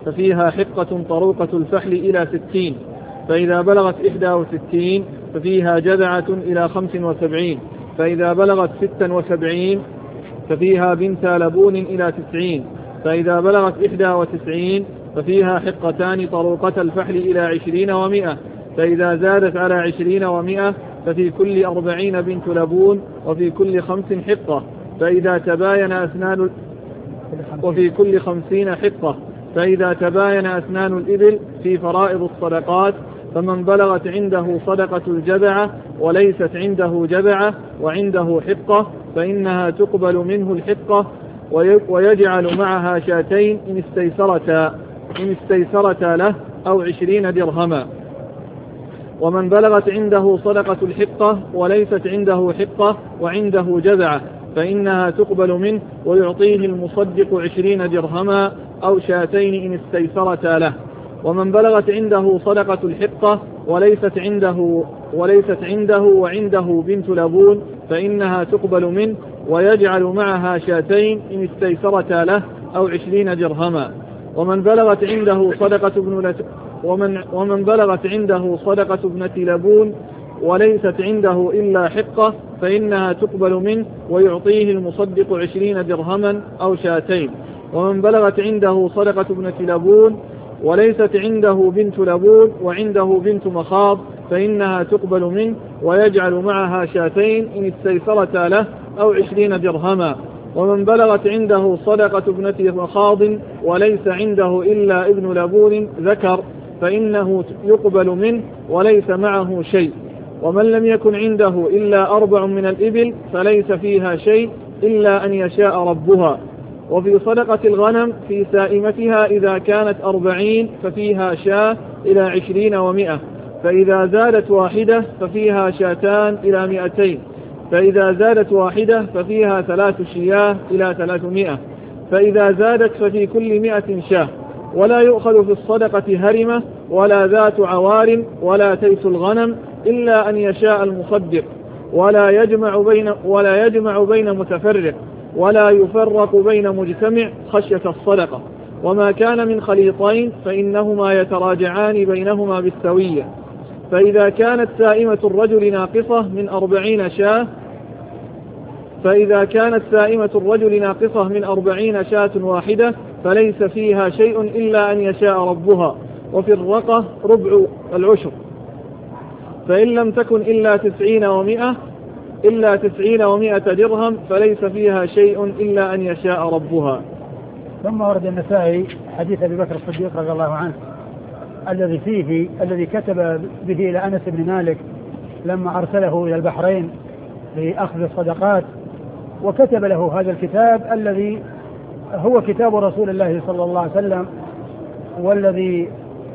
ففيها حقة طروقة الفحل إلى 60، فإذا بلغت 61 ففيها جذعة إلى 75، فإذا بلغت 76 ففيها بنت لبون إلى 90، فإذا بلغت 91 ففيها حقتان طروقة الفحل إلى 20 و100، فإذا زادت على 20 و100 ففي كل 40 بنت لبون وفي كل 5 حقة، فإذا تباين أسنان وفي كل 50 حقة، فإذا تباين أسنان الإبل في فرائض الصدقات فمن بلغت عنده صدقة الجذعة وليست عنده جذعة وعنده حقة فإنها تقبل منه الحقة ويجعل معها شاتين إن استيسرتا له أو 20 درهما. ومن بلغت عنده صدقة الحقة وليست عنده حقة وعنده جذعة فإنها تقبل منه ويعطيه المصدق 20 درهما أو شاتين إن استيسرتا له. ومن بلغت عنده صدقة الحقة وليست عنده وعنده بنت لبون فإنها تقبل منه ويجعل معها شاتين إن استيسرتا له أو 20 درهما. ومن بلغت عنده صدقة ابنة لبون وليست عنده إلا حقة فإنها تقبل منه ويعطيه المصدق 20 درهما أو شاتين. ومن بلغت عنده صدقة ابنة لبون وليست عنده بنت لبون وعنده بنت مخاض فإنها تقبل منه ويجعل معها شاتين إن استيسرتا له أو 20 درهما. ومن بلغت عنده صدقة ابنة مخاض وليس عنده إلا ابن لبون ذكر فإنه يقبل منه وليس معه شيء. ومن لم يكن عنده إلا 4 من الإبل فليس فيها شيء إلا أن يشاء ربها. وفي صدقة الغنم في سائمتها إذا كانت 40 ففيها شاة إلى 20 و100، فإذا زادت واحدة ففيها شاتان إلى 200، فإذا زادت واحدة ففيها 3 شياه إلى 300، فإذا زادت ففي كل 100 شاه. ولا يؤخذ في الصدقة هرمة ولا ذات عوار ولا تيس الغنم إلا أن يشاء المصدق، ولا يجمع بين متفرق ولا يفرق بين مجتمع خشية الصدقة. وما كان من خليطين فإنهما يتراجعان بينهما بالسوية. فإذا كانت سائمة الرجل ناقصة من 40 شاة واحدة فليس فيها شيء إلا أن يشاء ربها. وفي الرقة ربع العشر. فإن لم تكن إلا 90 و100 درهم فليس فيها شيء إلا أن يشاء ربها. ثم ورد النسائي حديث أبي بكر الصديق رضي الله عنه الذي كتب به إلى أنس بن مالك لما أرسله إلى البحرين لأخذ الصدقات، وكتب له هذا الكتاب الذي هو كتاب رسول الله صلى الله عليه وسلم، والذي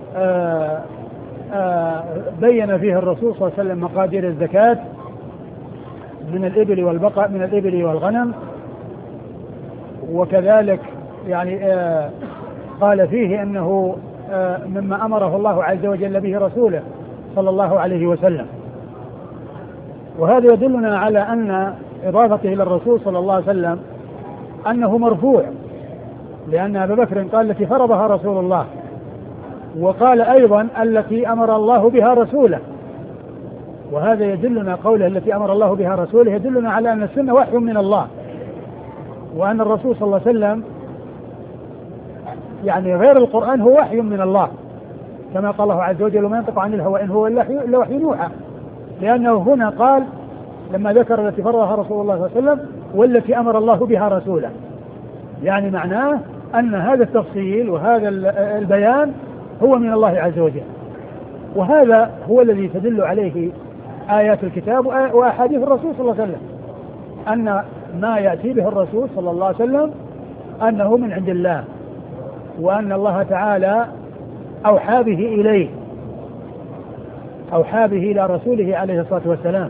بين فيه الرسول صلى الله عليه وسلم مقادير الزكاة من الإبل والبقر، من الإبل والغنم. وكذلك يعني قال فيه أنه مما أمره الله عز وجل به رسوله صلى الله عليه وسلم. وهذا يدلنا على أن إضافته إلى الرسول صلى الله عليه وسلم أنه مرفوع، لأن أبا بكر قال التي فرضها رسول الله، وقال أيضا التي أمر الله بها رسوله. وهذا يدلنا قوله التي أمر الله بها رسوله يدلنا على أن السنة وحي من الله، وأن الرسول صلى الله عليه وسلم يعني غير القرآن هو وحي من الله، كما قال الله عز وجل: وما ينطق عن الهوى إن هو إلا وحي يوحى. لأنه هنا قال لما ذكر التي فرضها رسول الله صلى الله عليه وسلم والتي أمر الله بها رسوله، يعني معناه أن هذا التفصيل وهذا البيان هو من الله عز وجل. وهذا هو الذي تدل عليه آيات الكتاب وأحاديث الرسول صلى الله عليه وسلم، أن ما يأتي به الرسول صلى الله عليه وسلم أنه من عند الله، وأن الله تعالى أوحى به إليه، أوحى به إلى رسوله عليه الصلاة والسلام.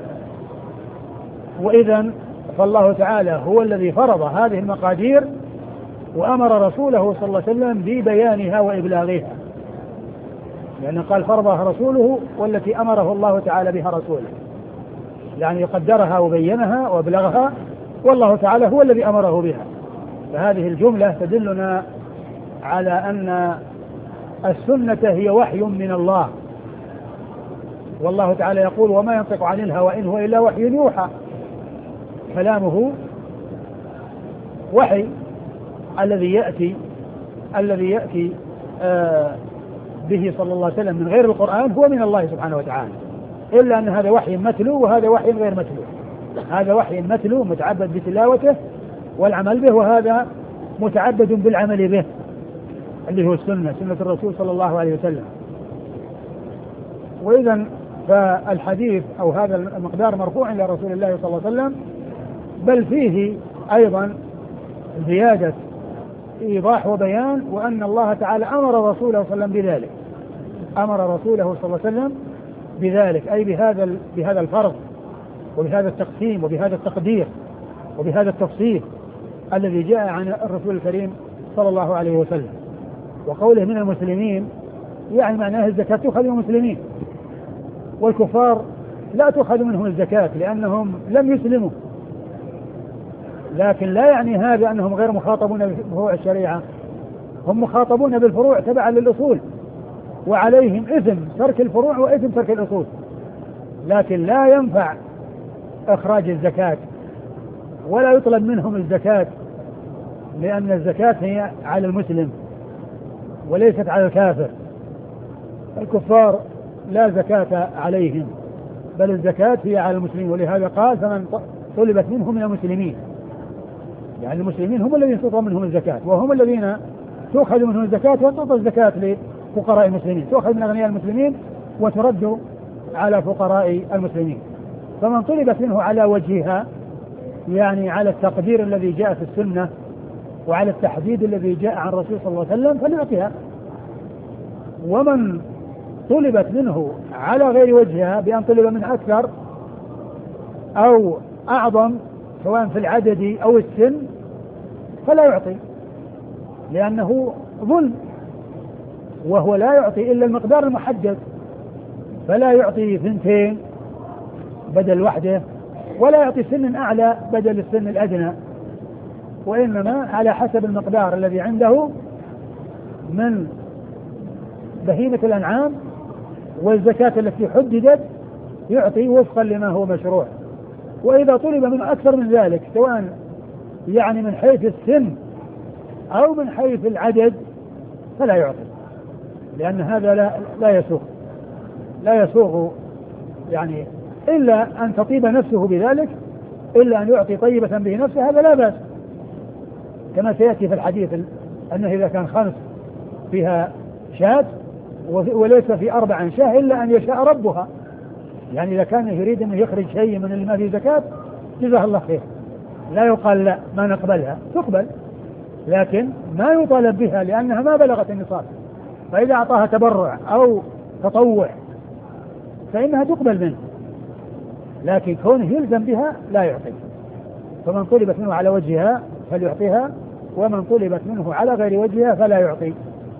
وإذن فالله تعالى هو الذي فرض هذه المقادير وأمر رسوله صلى الله عليه وسلم ببيانها وإبلاغها، لأن قال فرضها رسوله والتي أمره الله تعالى بها رسوله، يعني قدرها وبينها وأبلغها، والله تعالى هو الذي أمره بها. فهذه الجملة تدلنا على أن السنة هي وحي من الله، والله تعالى يقول وما ينطق عن الهوى إن هو إلا وحي يوحى. كلامه وحي الذي يأتي به صلى الله عليه وسلم من غير القرآن هو من الله سبحانه وتعالى، إلا أن هذا وحي متلو وهذا وحي غير متلو. هذا وحي متلو متعبد بتلاوته والعمل به، وهذا متعبد بالعمل به اللي هو سنة الرسول صلى الله عليه وسلم. وإذا فالحديث أو هذا المقدار مرفوع إلى رسول الله صلى الله عليه وسلم، بل فيه أيضا زيادة إيضاح وبيان، وأن الله تعالى أمر رسوله صلى الله عليه وسلم بذلك، أمر رسوله صلى الله عليه وسلم بذلك، أي بهذا الفرض وبهذا التقسيم وبهذا التقدير وبهذا التفصيل الذي جاء عن الرسول الكريم صلى الله عليه وسلم. وقوله من المسلمين يعني معناه الزكاة تؤخذ من المسلمين، والكفار لا تؤخذ منهم الزكاة لأنهم لم يسلموا، لكن لا يعني هذا أنهم غير مخاطبون بفروع الشريعة، هم مخاطبون بالفروع تبعا للأصول، وعليهم إثم ترك الفروع وإثم ترك الأصول، لكن لا ينفع إخراج الزكاة ولا يطلب منهم الزكاة، لأن الزكاة هي على المسلم وليست على الكافر. الكفار لا زكاة عليهم، بل الزكاة هي على المسلمين، ولهذا قال فمن طلبت منهم من المسلمين، يعني المسلمين هم الذين تطلب منهم الزكاة، وهم الذين تؤخذ منهم الزكاة وتعطى الزكاة لفقراء المسلمين، تؤخذ من أغنياء المسلمين وترد على فقراء المسلمين. فمن طلبت منه على وجهها، يعني على التقدير الذي جاء في السنة وعلى التحديد الذي جاء عن الرسول صلى الله عليه وسلم فليعطيها. ومن طلبت منه على غير وجهها بأن طلب منه أكثر أو أعظم سواء في العدد أو السن فلا يعطي، لأنه ظلم، وهو لا يعطي إلا المقدار المحدد، فلا يعطي 2 بدل وحده، ولا يعطي سن أعلى بدل السن الأدنى، وإنما على حسب المقدار الذي عنده من بهيمة الأنعام والزكاة التي حددت يعطي وفقا لما هو مشروع. وإذا طلب منه أكثر من ذلك سواء يعني من حيث السن أو من حيث العدد فلا يعطي، لأن هذا لا يسوغ يعني إلا أن تطيب نفسه بذلك، إلا أن يعطي طيبة به نفسه، هذا لا بأس، كما سيأتي في الحديث أنه إذا كان 5 فيها شاة وليس في 4 شاة إلا أن يشاء ربها، يعني إذا كان يريد أن يخرج شيء من اللي ما فيه زكاة جزاه الله خير، لا يقال لا ما نقبلها، تقبل لكن ما يطالب بها لأنها ما بلغت النصاب، فإذا أعطاها تبرع أو تطوع فإنها تقبل منه، لكن كونه يلزم بها لا يعطي. فمن طلبت منه على وجهها فليعطيها، ومن طلبت منه على غير وجهها فلا يعطي،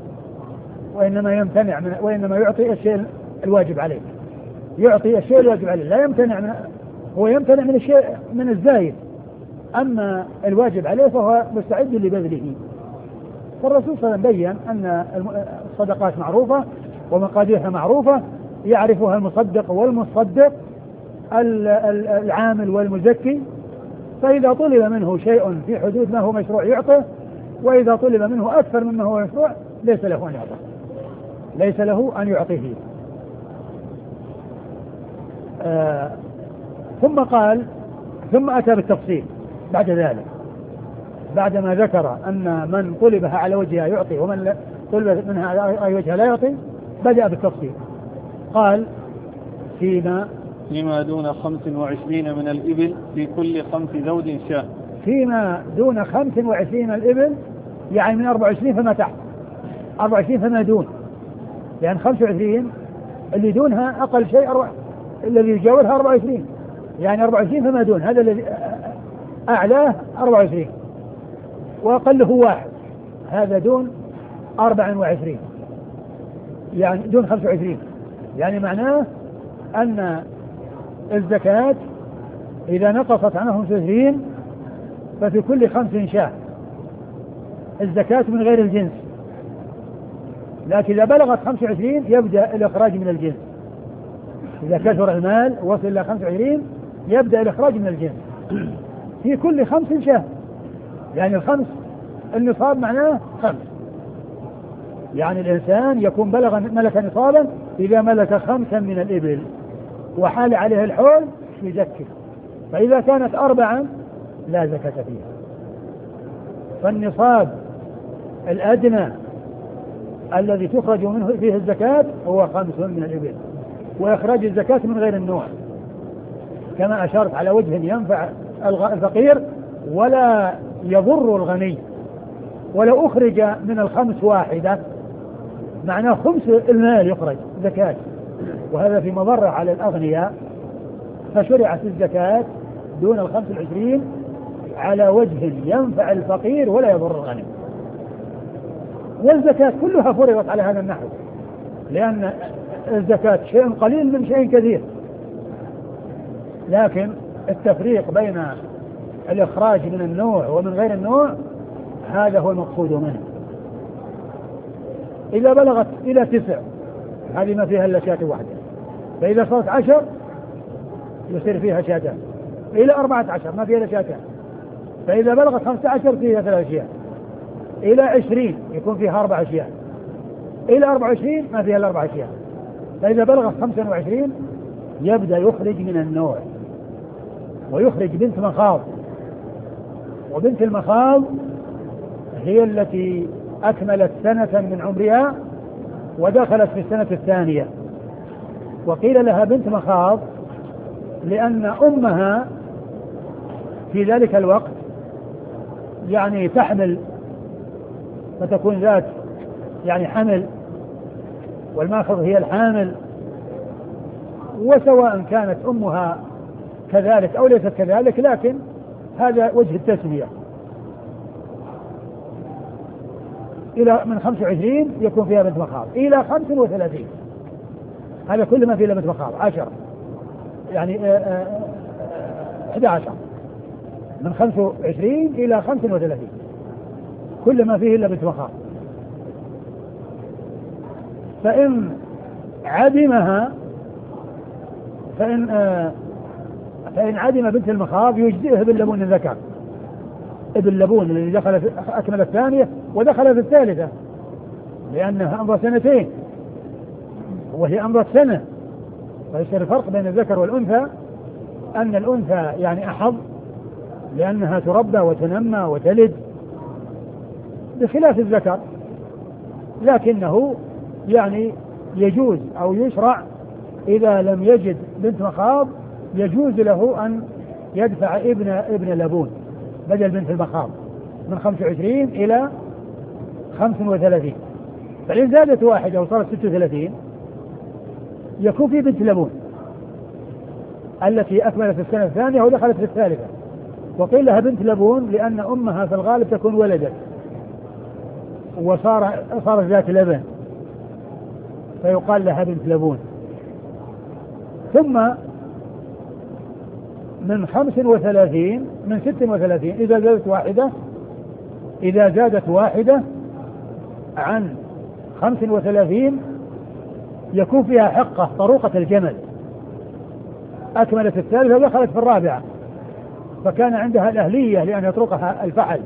وإنما يعطي الشيء الواجب عليه، يعطي الشيء الواجب عليه، لا يمتنع هو يمتنع من الشيء من الزايد، أما الواجب عليه فهو مستعد لبذله. فالرسول صلى الله عليه وسلم بين أن الصدقات معروفة ومقاديرها معروفة، يعرفها المصدق والمصدق، العامل والمزكي، فإذا طلب منه شيء في حدود ما هو مشروع يعطيه، وإذا طلب منه أكثر مما هو مشروع ليس له أن يعطيه، ليس له أن يعطيه. ثم أتى بالتفصيل بعد ذلك، بعدما ذكر أن من طلبها على وجهها يعطي ومن طلب منها على وجهها لا يعطي، بدأ بالتفصيل، قال فيما دون 25 من الإبل في كل 5 ذود شاة. فيما دون 25 من الإبل يعني من 24 فما تحت، 24 فما دون، لأن 25 اللي دونها أقل شيء الذي يجاورها 24، يعني 24 فما دون، هذا الذي أعلاه 24 وأقله 1، هذا دون 24 يعني دون 25، يعني معناه أن الزكاة إذا نقصت عنه 25 ففي كل 5 شاة الزكاة من غير الجنس، لكن إذا بلغت 25 يبدأ الإخراج من الجنس. إذا كثر المال وصل إلى 25 يبدأ الإخراج من الجنس في كل 5 شهر. يعني الخمس النصاب معناه 5. يعني الإنسان يكون ملك نصابا إذا ملك 5 من الإبل وحال عليه الحول يزكي. فإذا كانت 4 لا زكاة فيها. فالنصاب الأدنى الذي تخرج منه فيه الزكاة هو 5 من الإبل، وإخراج الزكاة من غير النوع كما أشرت على وجه ينفع الفقير ولا يضر الغني. ولو أخرج من 5 واحدة معناه 5 المال يخرج زكاة، وهذا في مضرة على الأغنياء، فشرعت الزكاة دون 25 على وجه ينفع الفقير ولا يضر الغني. والزكاة كلها فرضت على هذا النحو، لأن الزكاة شيء قليل من شيء كثير، لكن التفريق بين الإخراج من النوع ومن غير النوع هذا هو المقصود منه. إذا بلغت إلى 9 هذه ما فيها إلا شاة واحدة، فإذا صارت 10 يصير فيها شاتان، إلى 14 ما فيها إلا شاتان، فإذا بلغت 15 فيها 3 أشياء، إلى 20 يكون فيها 4 أشياء، إلى 24 ما فيها إلا 4 أشياء، فإذا بلغت 25 يبدأ يخرج من النوع ويخرج بنت مخاض. وبنت المخاض هي التي أكملت سنة من عمرها ودخلت في السنة الثانية، وقيل لها بنت مخاض لأن أمها في ذلك الوقت يعني تحمل، فتكون ذات يعني حمل، والماخذ هي الحامل، وسواء كانت أمها كذلك أو ليست كذلك لكن هذا وجه التسمية. إلى من 25 يكون فيها بنت مخاض، إلى 35 هذا كل ما فيه إلا بنت مخاض 10 يعني 11 من 25 إلى 35 كل ما فيه إلا بنت مخاض. فإن عدمها فإن عدم بنت المخاض يجزئه باللبون الذكر، ابن لبون الذي دخل أكمل الثانية ودخل في الثالثة، لأنها أمضى 2 وهي أمضت سنة. فيصير الفرق بين الذكر والأنثى أن الأنثى يعني أحظ لأنها تربى وتنمى وتلد بخلاف الذكر، لكنه يعني يجوز أو يشرع إذا لم يجد بنت مخاض يجوز له أن يدفع ابن لبون بدل بنت المخاض من 25 إلى 35. فإن زادت واحدة وصارت 36 يكون في بنت لبون التي أكملت السنة الثانية ودخلت في الثالثة، وقيل لها بنت لبون لأن أمها في الغالب تكون ولدت وصارت ذات لبن فيقال لها بنت لبون. ثم من 35 من 36 إذا زادت واحدة عن 35 يكون فيها حقة طروقة الجمل، أكملت الثالثة ودخلت في الرابعة فكان عندها الأهلية لأن يطرقها الفحل،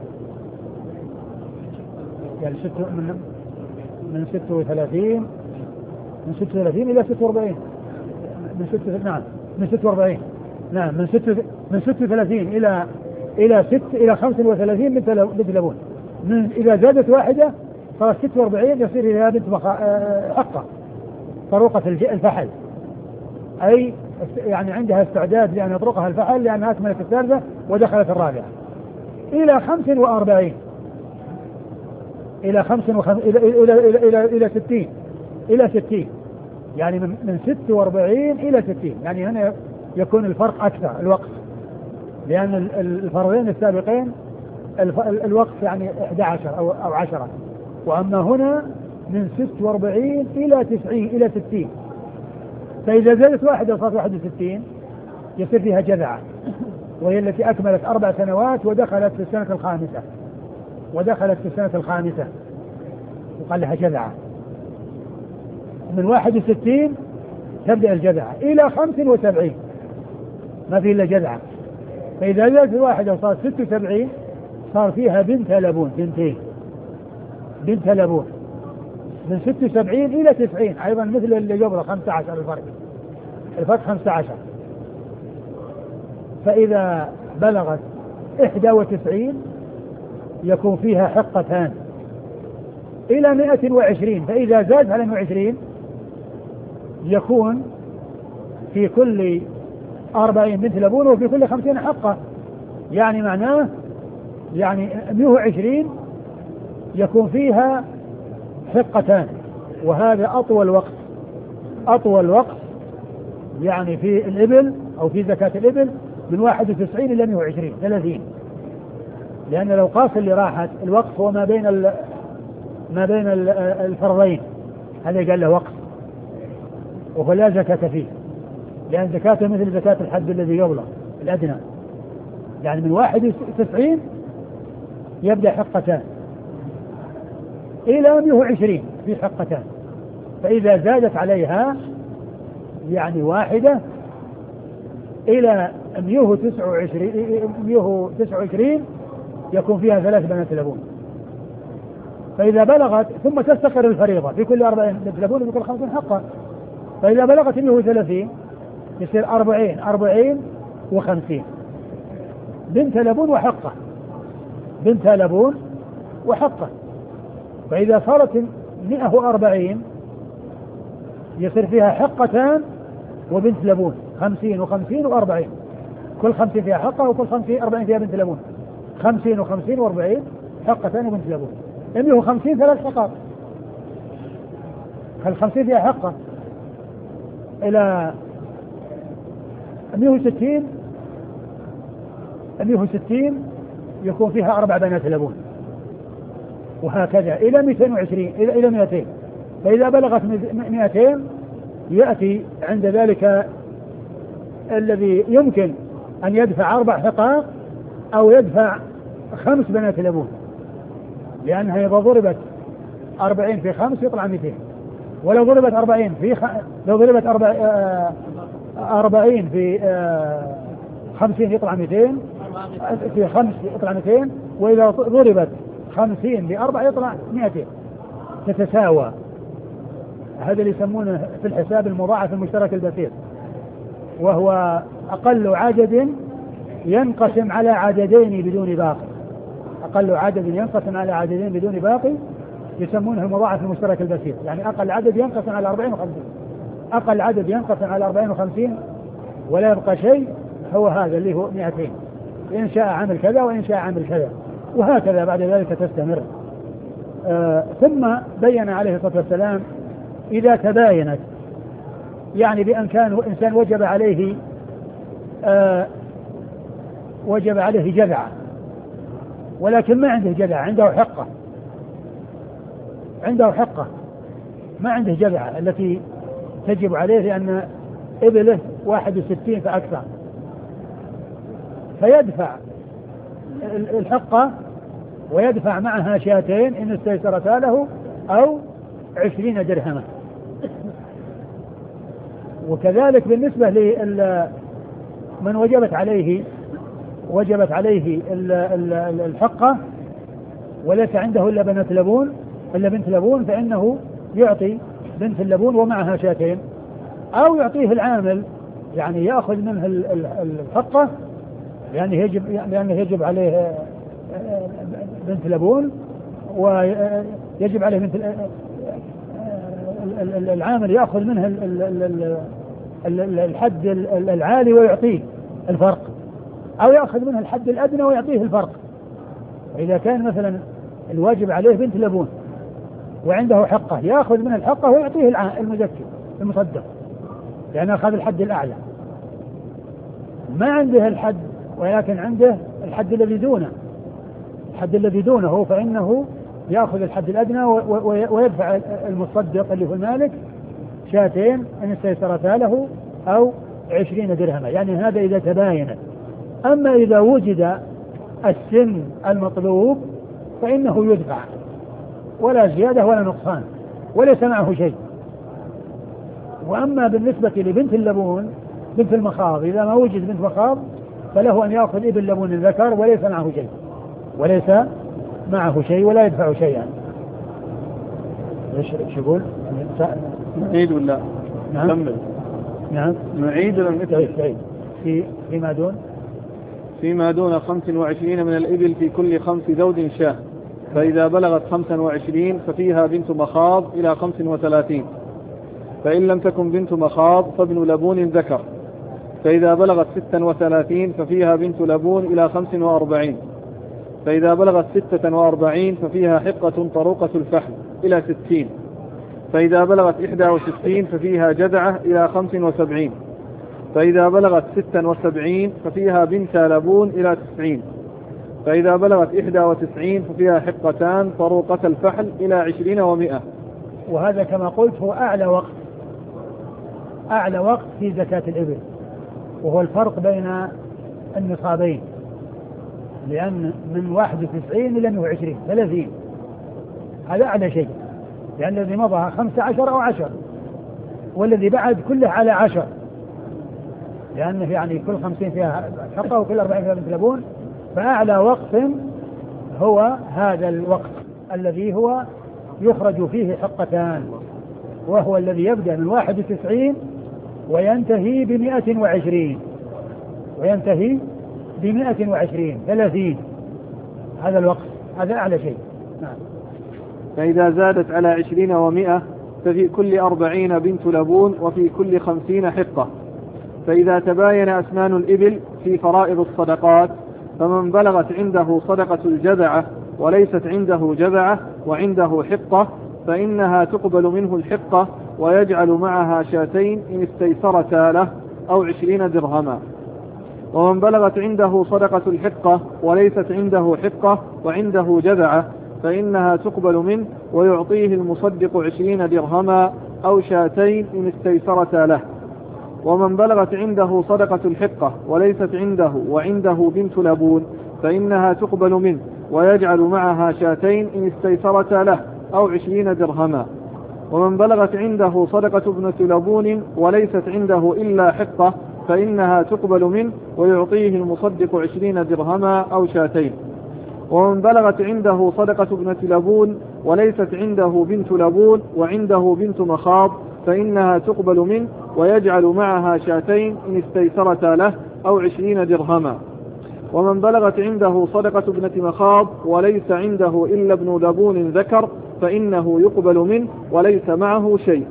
يعني من 36 إلى 46 من 46 نعم من 36 إلى 35 بنت لبون. إذا زادت واحدة صارت 46 يصير لها بنت حقة طروقة الفحل، أي يعني عندها استعداد لأن يطرقها الفحل لأنها أكملت الثالثة ودخلت الرابعة. إلى 45 إلى 60 يعني من 46 إلى 60 يعني هنا يكون الفرق أكثر الوقت، لأن الفرضين السابقين الوقت يعني 11 أو 10، وأما هنا من 46 إلى 90 إلى 60. فإذا زادت واحدة وصارت 61 يصير فيها جذعة، وهي التي أكملت 4 سنوات ودخلت في السنة الخامسة وقال لها جذعة. من 61 تبدأ الجذعة إلى 75 ما في إلا جذعة. فإذا زادت الواحدة وصارت 76 صار فيها بنت لبون، بنت لبون من 76 إلى 90 أيضا مثل اللي قبله 15 الفرق 15. فإذا بلغت 91 يكون فيها حقتان إلى 120. فإذا زاد على 120 يكون في كل 40 بنت لبون وفي كل 50 حقة. يعني معناه يعني 120 يكون فيها حقتان، وهذا أطول وقت يعني في الإبل أو في زكاة الإبل من 91 إلى 120 30. لأن لو قاس اللي راحت الوقت هو ما بين الفرضين، هذا قال له وقت وهو لا زكاة فيه، لأن زكاته مثل زكاة الحد الذي قبله الأدنى. يعني من 91 يبدأ حقتان إلى 120 في حقتان. فإذا زادت عليها يعني واحدة إلى 129 يكون فيها 3 بنات لبون. فإذا بلغت ثم تستقر الفريضة في كل 40 بنت لبون وفي كل 50 حقة. فإذا بلغت 130 يصير 40 و50 بنت لبون وحقة. فإذا صارت 140 يصير فيها حقتان وبنت لبون 50 و50 و40، كل 50 فيها حقة وكل 40 فيها بنت لبون. 50 و50 و40 حقتان وبنت لبون. 150 3 حقات، 50 فيها حقة إلى 160 يكون فيها 4 بنات لبون، وهكذا إلى 220 إلى 200. فإذا بلغت 200 يأتي عند ذلك الذي يمكن أن يدفع 4 حقاق أو يدفع 5 بنات لبون، لأنها إذا ضربت 40 في 5 يطلع 200. ولو ضربت 40 في لو ضربت 40 في 50 يطلع 200، في 5 يطلع 200. وإذا ضربت 50 ب4 يطلع 200 تتساوى. هذا اللي يسمونه في الحساب المضاعف المشترك البسيط، وهو أقل عدد ينقسم على عددين بدون باقي. أقل عدد ينقسم على عددين بدون باقي يسمونه المضاعف المشترك البسيط. يعني أقل عدد ينقسم على 40 و50، أقل عدد ينقسم على 40 و50 ولا يبقى شيء، هو هذا اللي هو 200. إن شاء عمل كذا وإن شاء عمل كذا، وهكذا بعد ذلك تستمر. ثم بين عليه الصلاة والسلام إذا تباينت، يعني بأن كان إنسان وجب عليه جذعة ولكن ما عنده جذعة، عنده حقة ما عنده جذعة التي تجب عليه لأن إبله 61 فأكثر، فيدفع الحقة ويدفع معها شاتين إن استيسرتا له أو 20 درهما. وكذلك بالنسبة لمن وجبت عليه الحقة وليس عنده إلا بنت لبون فإنه يعطي بنت اللبون ومعها شاتين، أو يعطيه العامل يعني يأخذ منه الحقة لأنه يجب عليه بنت لبون ويجب عليه العامل يأخذ منه الحد العالي ويعطيه الفرق، أو يأخذ منه الحد الأدنى ويعطيه الفرق. إذا كان مثلا الواجب عليه بنت لبون وعنده حقة يأخذ من الحقة ويعطيه المزكي المصدق لأن أخذ الحد الأعلى. ما عنده الحد ولكن عنده الحد الذي دونه فإنه يأخذ الحد الأدنى ويدفع المصدق اللي هو المالك شاتين إن استيسرتا له أو 20 درهما. يعني هذا إذا تباينت. أما إذا وجد السن المطلوب فإنه يدفع ولا زيادة ولا نقصان وليس معه شيء، وأما بالنسبة لبنت اللبون بنت المخاض إذا ما وجد بنت مخاض فله أن يأخذ ابن لبون الذكر وليس معه شيء، وليس معه شيء ولا يدفع شيئا. ايش يقول؟ نعيد ولا؟ نعم. كمل. نعم. نعيد ولا نعيد؟ فيما دون؟ فيما دون 25 من الإبل في كل 5 ذود شاة، فإذا بلغت 25 ففيها بنت مخاض إلى 35، فإن لم تكن بنت مخاض فابن لبون ذكر، فإذا بلغت 36 ففيها بنت لبون إلى 45، فإذا بلغت 46 ففيها حقة طروقة الفحل إلى 60، فإذا بلغت 61 ففيها جذعة إلى 75، فإذا بلغت 76 ففيها بنت لبون إلى 90، فإذا بلغت 91 ففيها حقتان طروقة الفحل إلى 20 و100. وهذا كما قلت هو أعلى وقت في زكاة الإبل، وهو الفرق بين النصابين، لأن من 91 إلى 120 30 هذا أعلى شيء، لأن الذي مضى 15 أو 10 والذي بعد كله على 10، لأنه يعني كل 50 فيها حقة وكل 40 فيها بنت لبون. فأعلى وقت هو هذا الوقت الذي هو يخرج فيه حقتان، وهو الذي يبدأ من 91 وينتهي ب120 30 هذا الوقت، هذا أعلى شيء. نعم. فإذا زادت على 20 و100 ففي كل 40 بنت لبون وفي كل 50 حقة. فإذا تباين أسنان الإبل في فرائض الصدقات، فمن بلغت عنده صدقة الجذعة وليست عنده جذعة وعنده حقة فإنها تقبل منه الحقة ويجعل معها شاتين إن استيسرتا له أو 20 درهما. ومن بلغت عنده صدقة الحقة وليست عنده حقة وعنده جذعة فإنها تقبل منه ويعطيه المصدق 20 درهما أو شاتين إن استيسرتا له. ومن بلغت عنده صدقة الحقة وليست عنده وعنده بنت لبون فإنها تقبل منه ويجعل معها شاتين إن استيسرتا له أو 20 درهما. ومن بلغت عنده صدقة ابنة لبون وليست عنده إلا حقة فإنها تقبل منه ويعطيه المصدق 20 درهما أو شاتين. ومن بلغت عنده صدقة ابنة لبون وليست عنده بنت لبون وعنده بنت مخاض فإنها تقبل منه ويجعل معها شاتين إن استيسرتا له أو 20 درهما. ومن بلغت عنده صدقة ابنة مخاض وليس عنده إلا ابن لبون ذكر فإنه يقبل منه وليس معه شيء.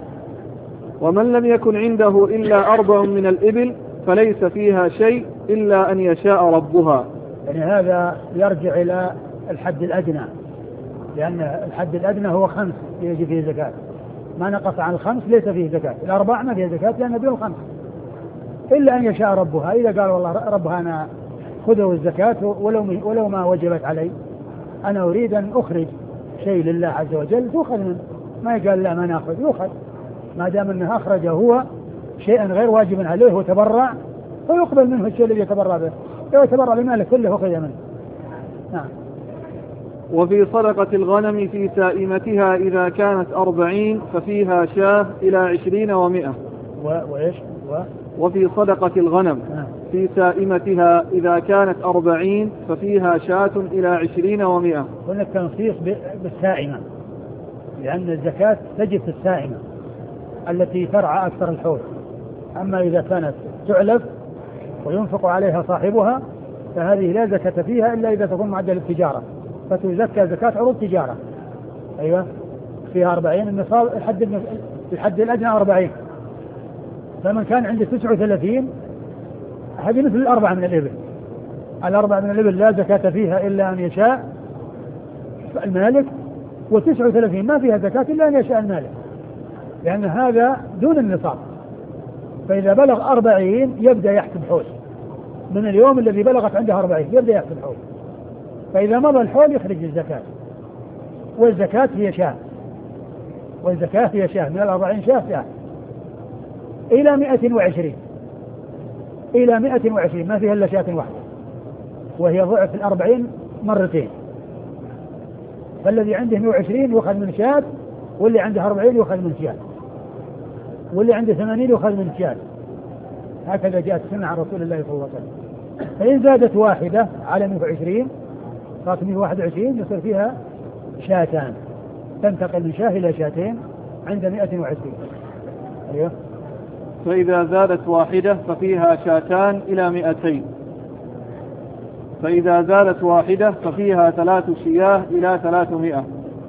ومن لم يكن عنده إلا 4 من الإبل فليس فيها شيء إلا أن يشاء ربها. يعني هذا يرجع إلى الحد الأدنى، لأن الحد الأدنى هو 5 يجب فيه زكاة، ما نقص عن 5 ليس فيه زكاة، 4 ما فيه زكاة لأن دون 5 إلا أن يشاء ربها. إذا قال والله ربها أنا خذوا الزكاة ولو ما وجبت علي، أنا أريد أن أخرج شيء لله عز وجل تأخذ منه، ما قال لا ما نأخذ، يأخذ ما دام أنه أخرج هو شيئا غير واجب عليه وتبرع فيقبل منه الشيء الذي يتبرع به، لو يتبرع بماله كله أخذ منه. نعم. وفي صدقة الغنم في سائمتها إذا كانت 40 ففيها شاة إلى 20 و100. وإيش؟ وفي صدقة الغنم في سائمتها إذا كانت 40 ففيها شاة إلى 20 و100. هناك تنصيص بالسائمة، لأن الزكاة تجب في السائمة التي ترعى أكثر الحول. أما إذا كانت تعلف وينفق عليها صاحبها فهذه لا زكاة فيها إلا إذا تكون معدل التجارة، فتزكى زكاة عروض تجارة. أيوة فيها 40 النصاب، الحد الأدنى 40. فمن كان عنده 39 هذه مثل 4 من الإبل. 4 من الإبل لا زكاة فيها إلا أن يشاء المالك، و39 ما فيها زكاة إلا أن يشاء المالك، لأن هذا دون النصاب. فإذا بلغ 40 يبدأ يحسب حول من اليوم الذي بلغت عنده 40 يبدأ يحسب حول، فإذا مضى الحول يخرج الزكاة. والزكاة هي شاة، من 40 شاة إلى 120 ما فيها إلا شاة واحدة، وهي ضعف 40 مرتين. فالذي عنده 120 يؤخذ من شاة، واللي عنده 40 يؤخذ من شاة. واللي عنده 80 يؤخذ من شاة. هكذا جاءت السنة عن رسول الله صلى الله عليه وسلم. فإن زادت واحدة على 120 صارت 121 يصير فيها شاتان، تنتقل من شاه إلى شاتين عند 120. أيوه. فإذا زادت واحدة ففيها شاتان إلى 200. فإذا زادت واحدة ففيها 3 شياه إلى 300.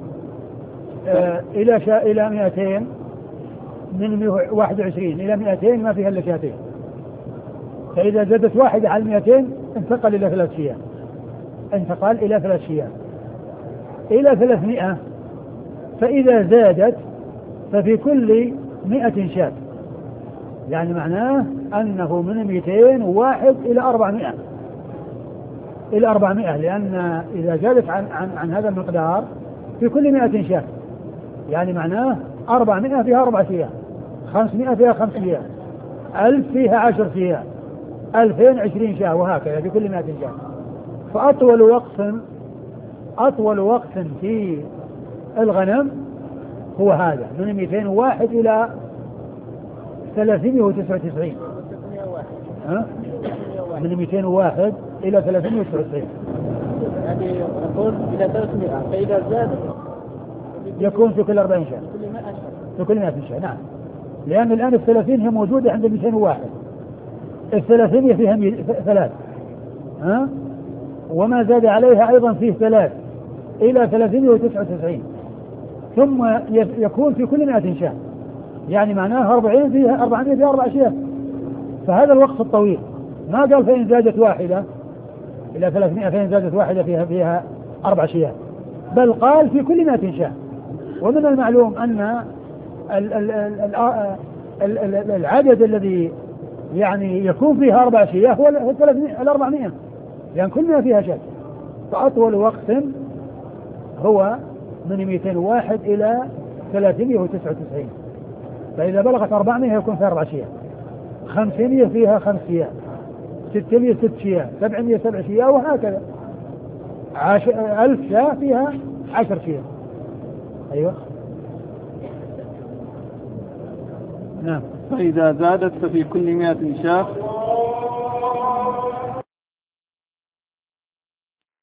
إلى 200 من 21 إلى 200 ما فيها إلا شاتين. فإذا زادت واحدة على 200 انتقل إلى 3 شياه. انتقل إلى 3 شياه إلى 300. فإذا زادت ففي كل 100 شاة، يعني معناه أنه من 201 إلى 400 إلى 400، لأن إذا زادت عن هذا المقدار في كل 100 شاة، يعني معناه 400 فيها 4 شياه، 500 فيها 5 شياه، 1000 فيها 10 شياه، 2000 20 شاة، وهكذا في كل 100 شاة. فأطول وقت في الغنم هو هذا من 201 إلى 399. من 201 إلى 399 يعني يقول إلى 300. فإذا زاد يكون في كل 40 شهر، في كل 100 شهر. نعم، لأن الآن ال 30 هي موجودة عند 201، ال 300 فيها 3، وما زاد عليها أيضا فيه 3 إلى 399، ثم يكون في كل 100 شهر، يعني معناها 40 فيها 400 فيها 4 شهر. فهذا الوقت الطويل. ما قال فإن زادت واحدة إلى 300 فإن زادت واحدة فيها 4 شهر، بل قال في كل 100 شهر. ومن المعلوم أن العدد الذي يعني يكون فيها 4 شهر هو 400، لأن كل ما فيها شهر. فأطول وقت هو من 201 إلى 399. فإذا بلغت 400 يكون فيها 4 شهر، 500 فيها 5 شهر، 600 6 شهر، 700 7 شهر، وهكذا. 1000 شاة فيها 10 شهر. أيوة. نعم. فإذا زادت ففي كل 100 شاة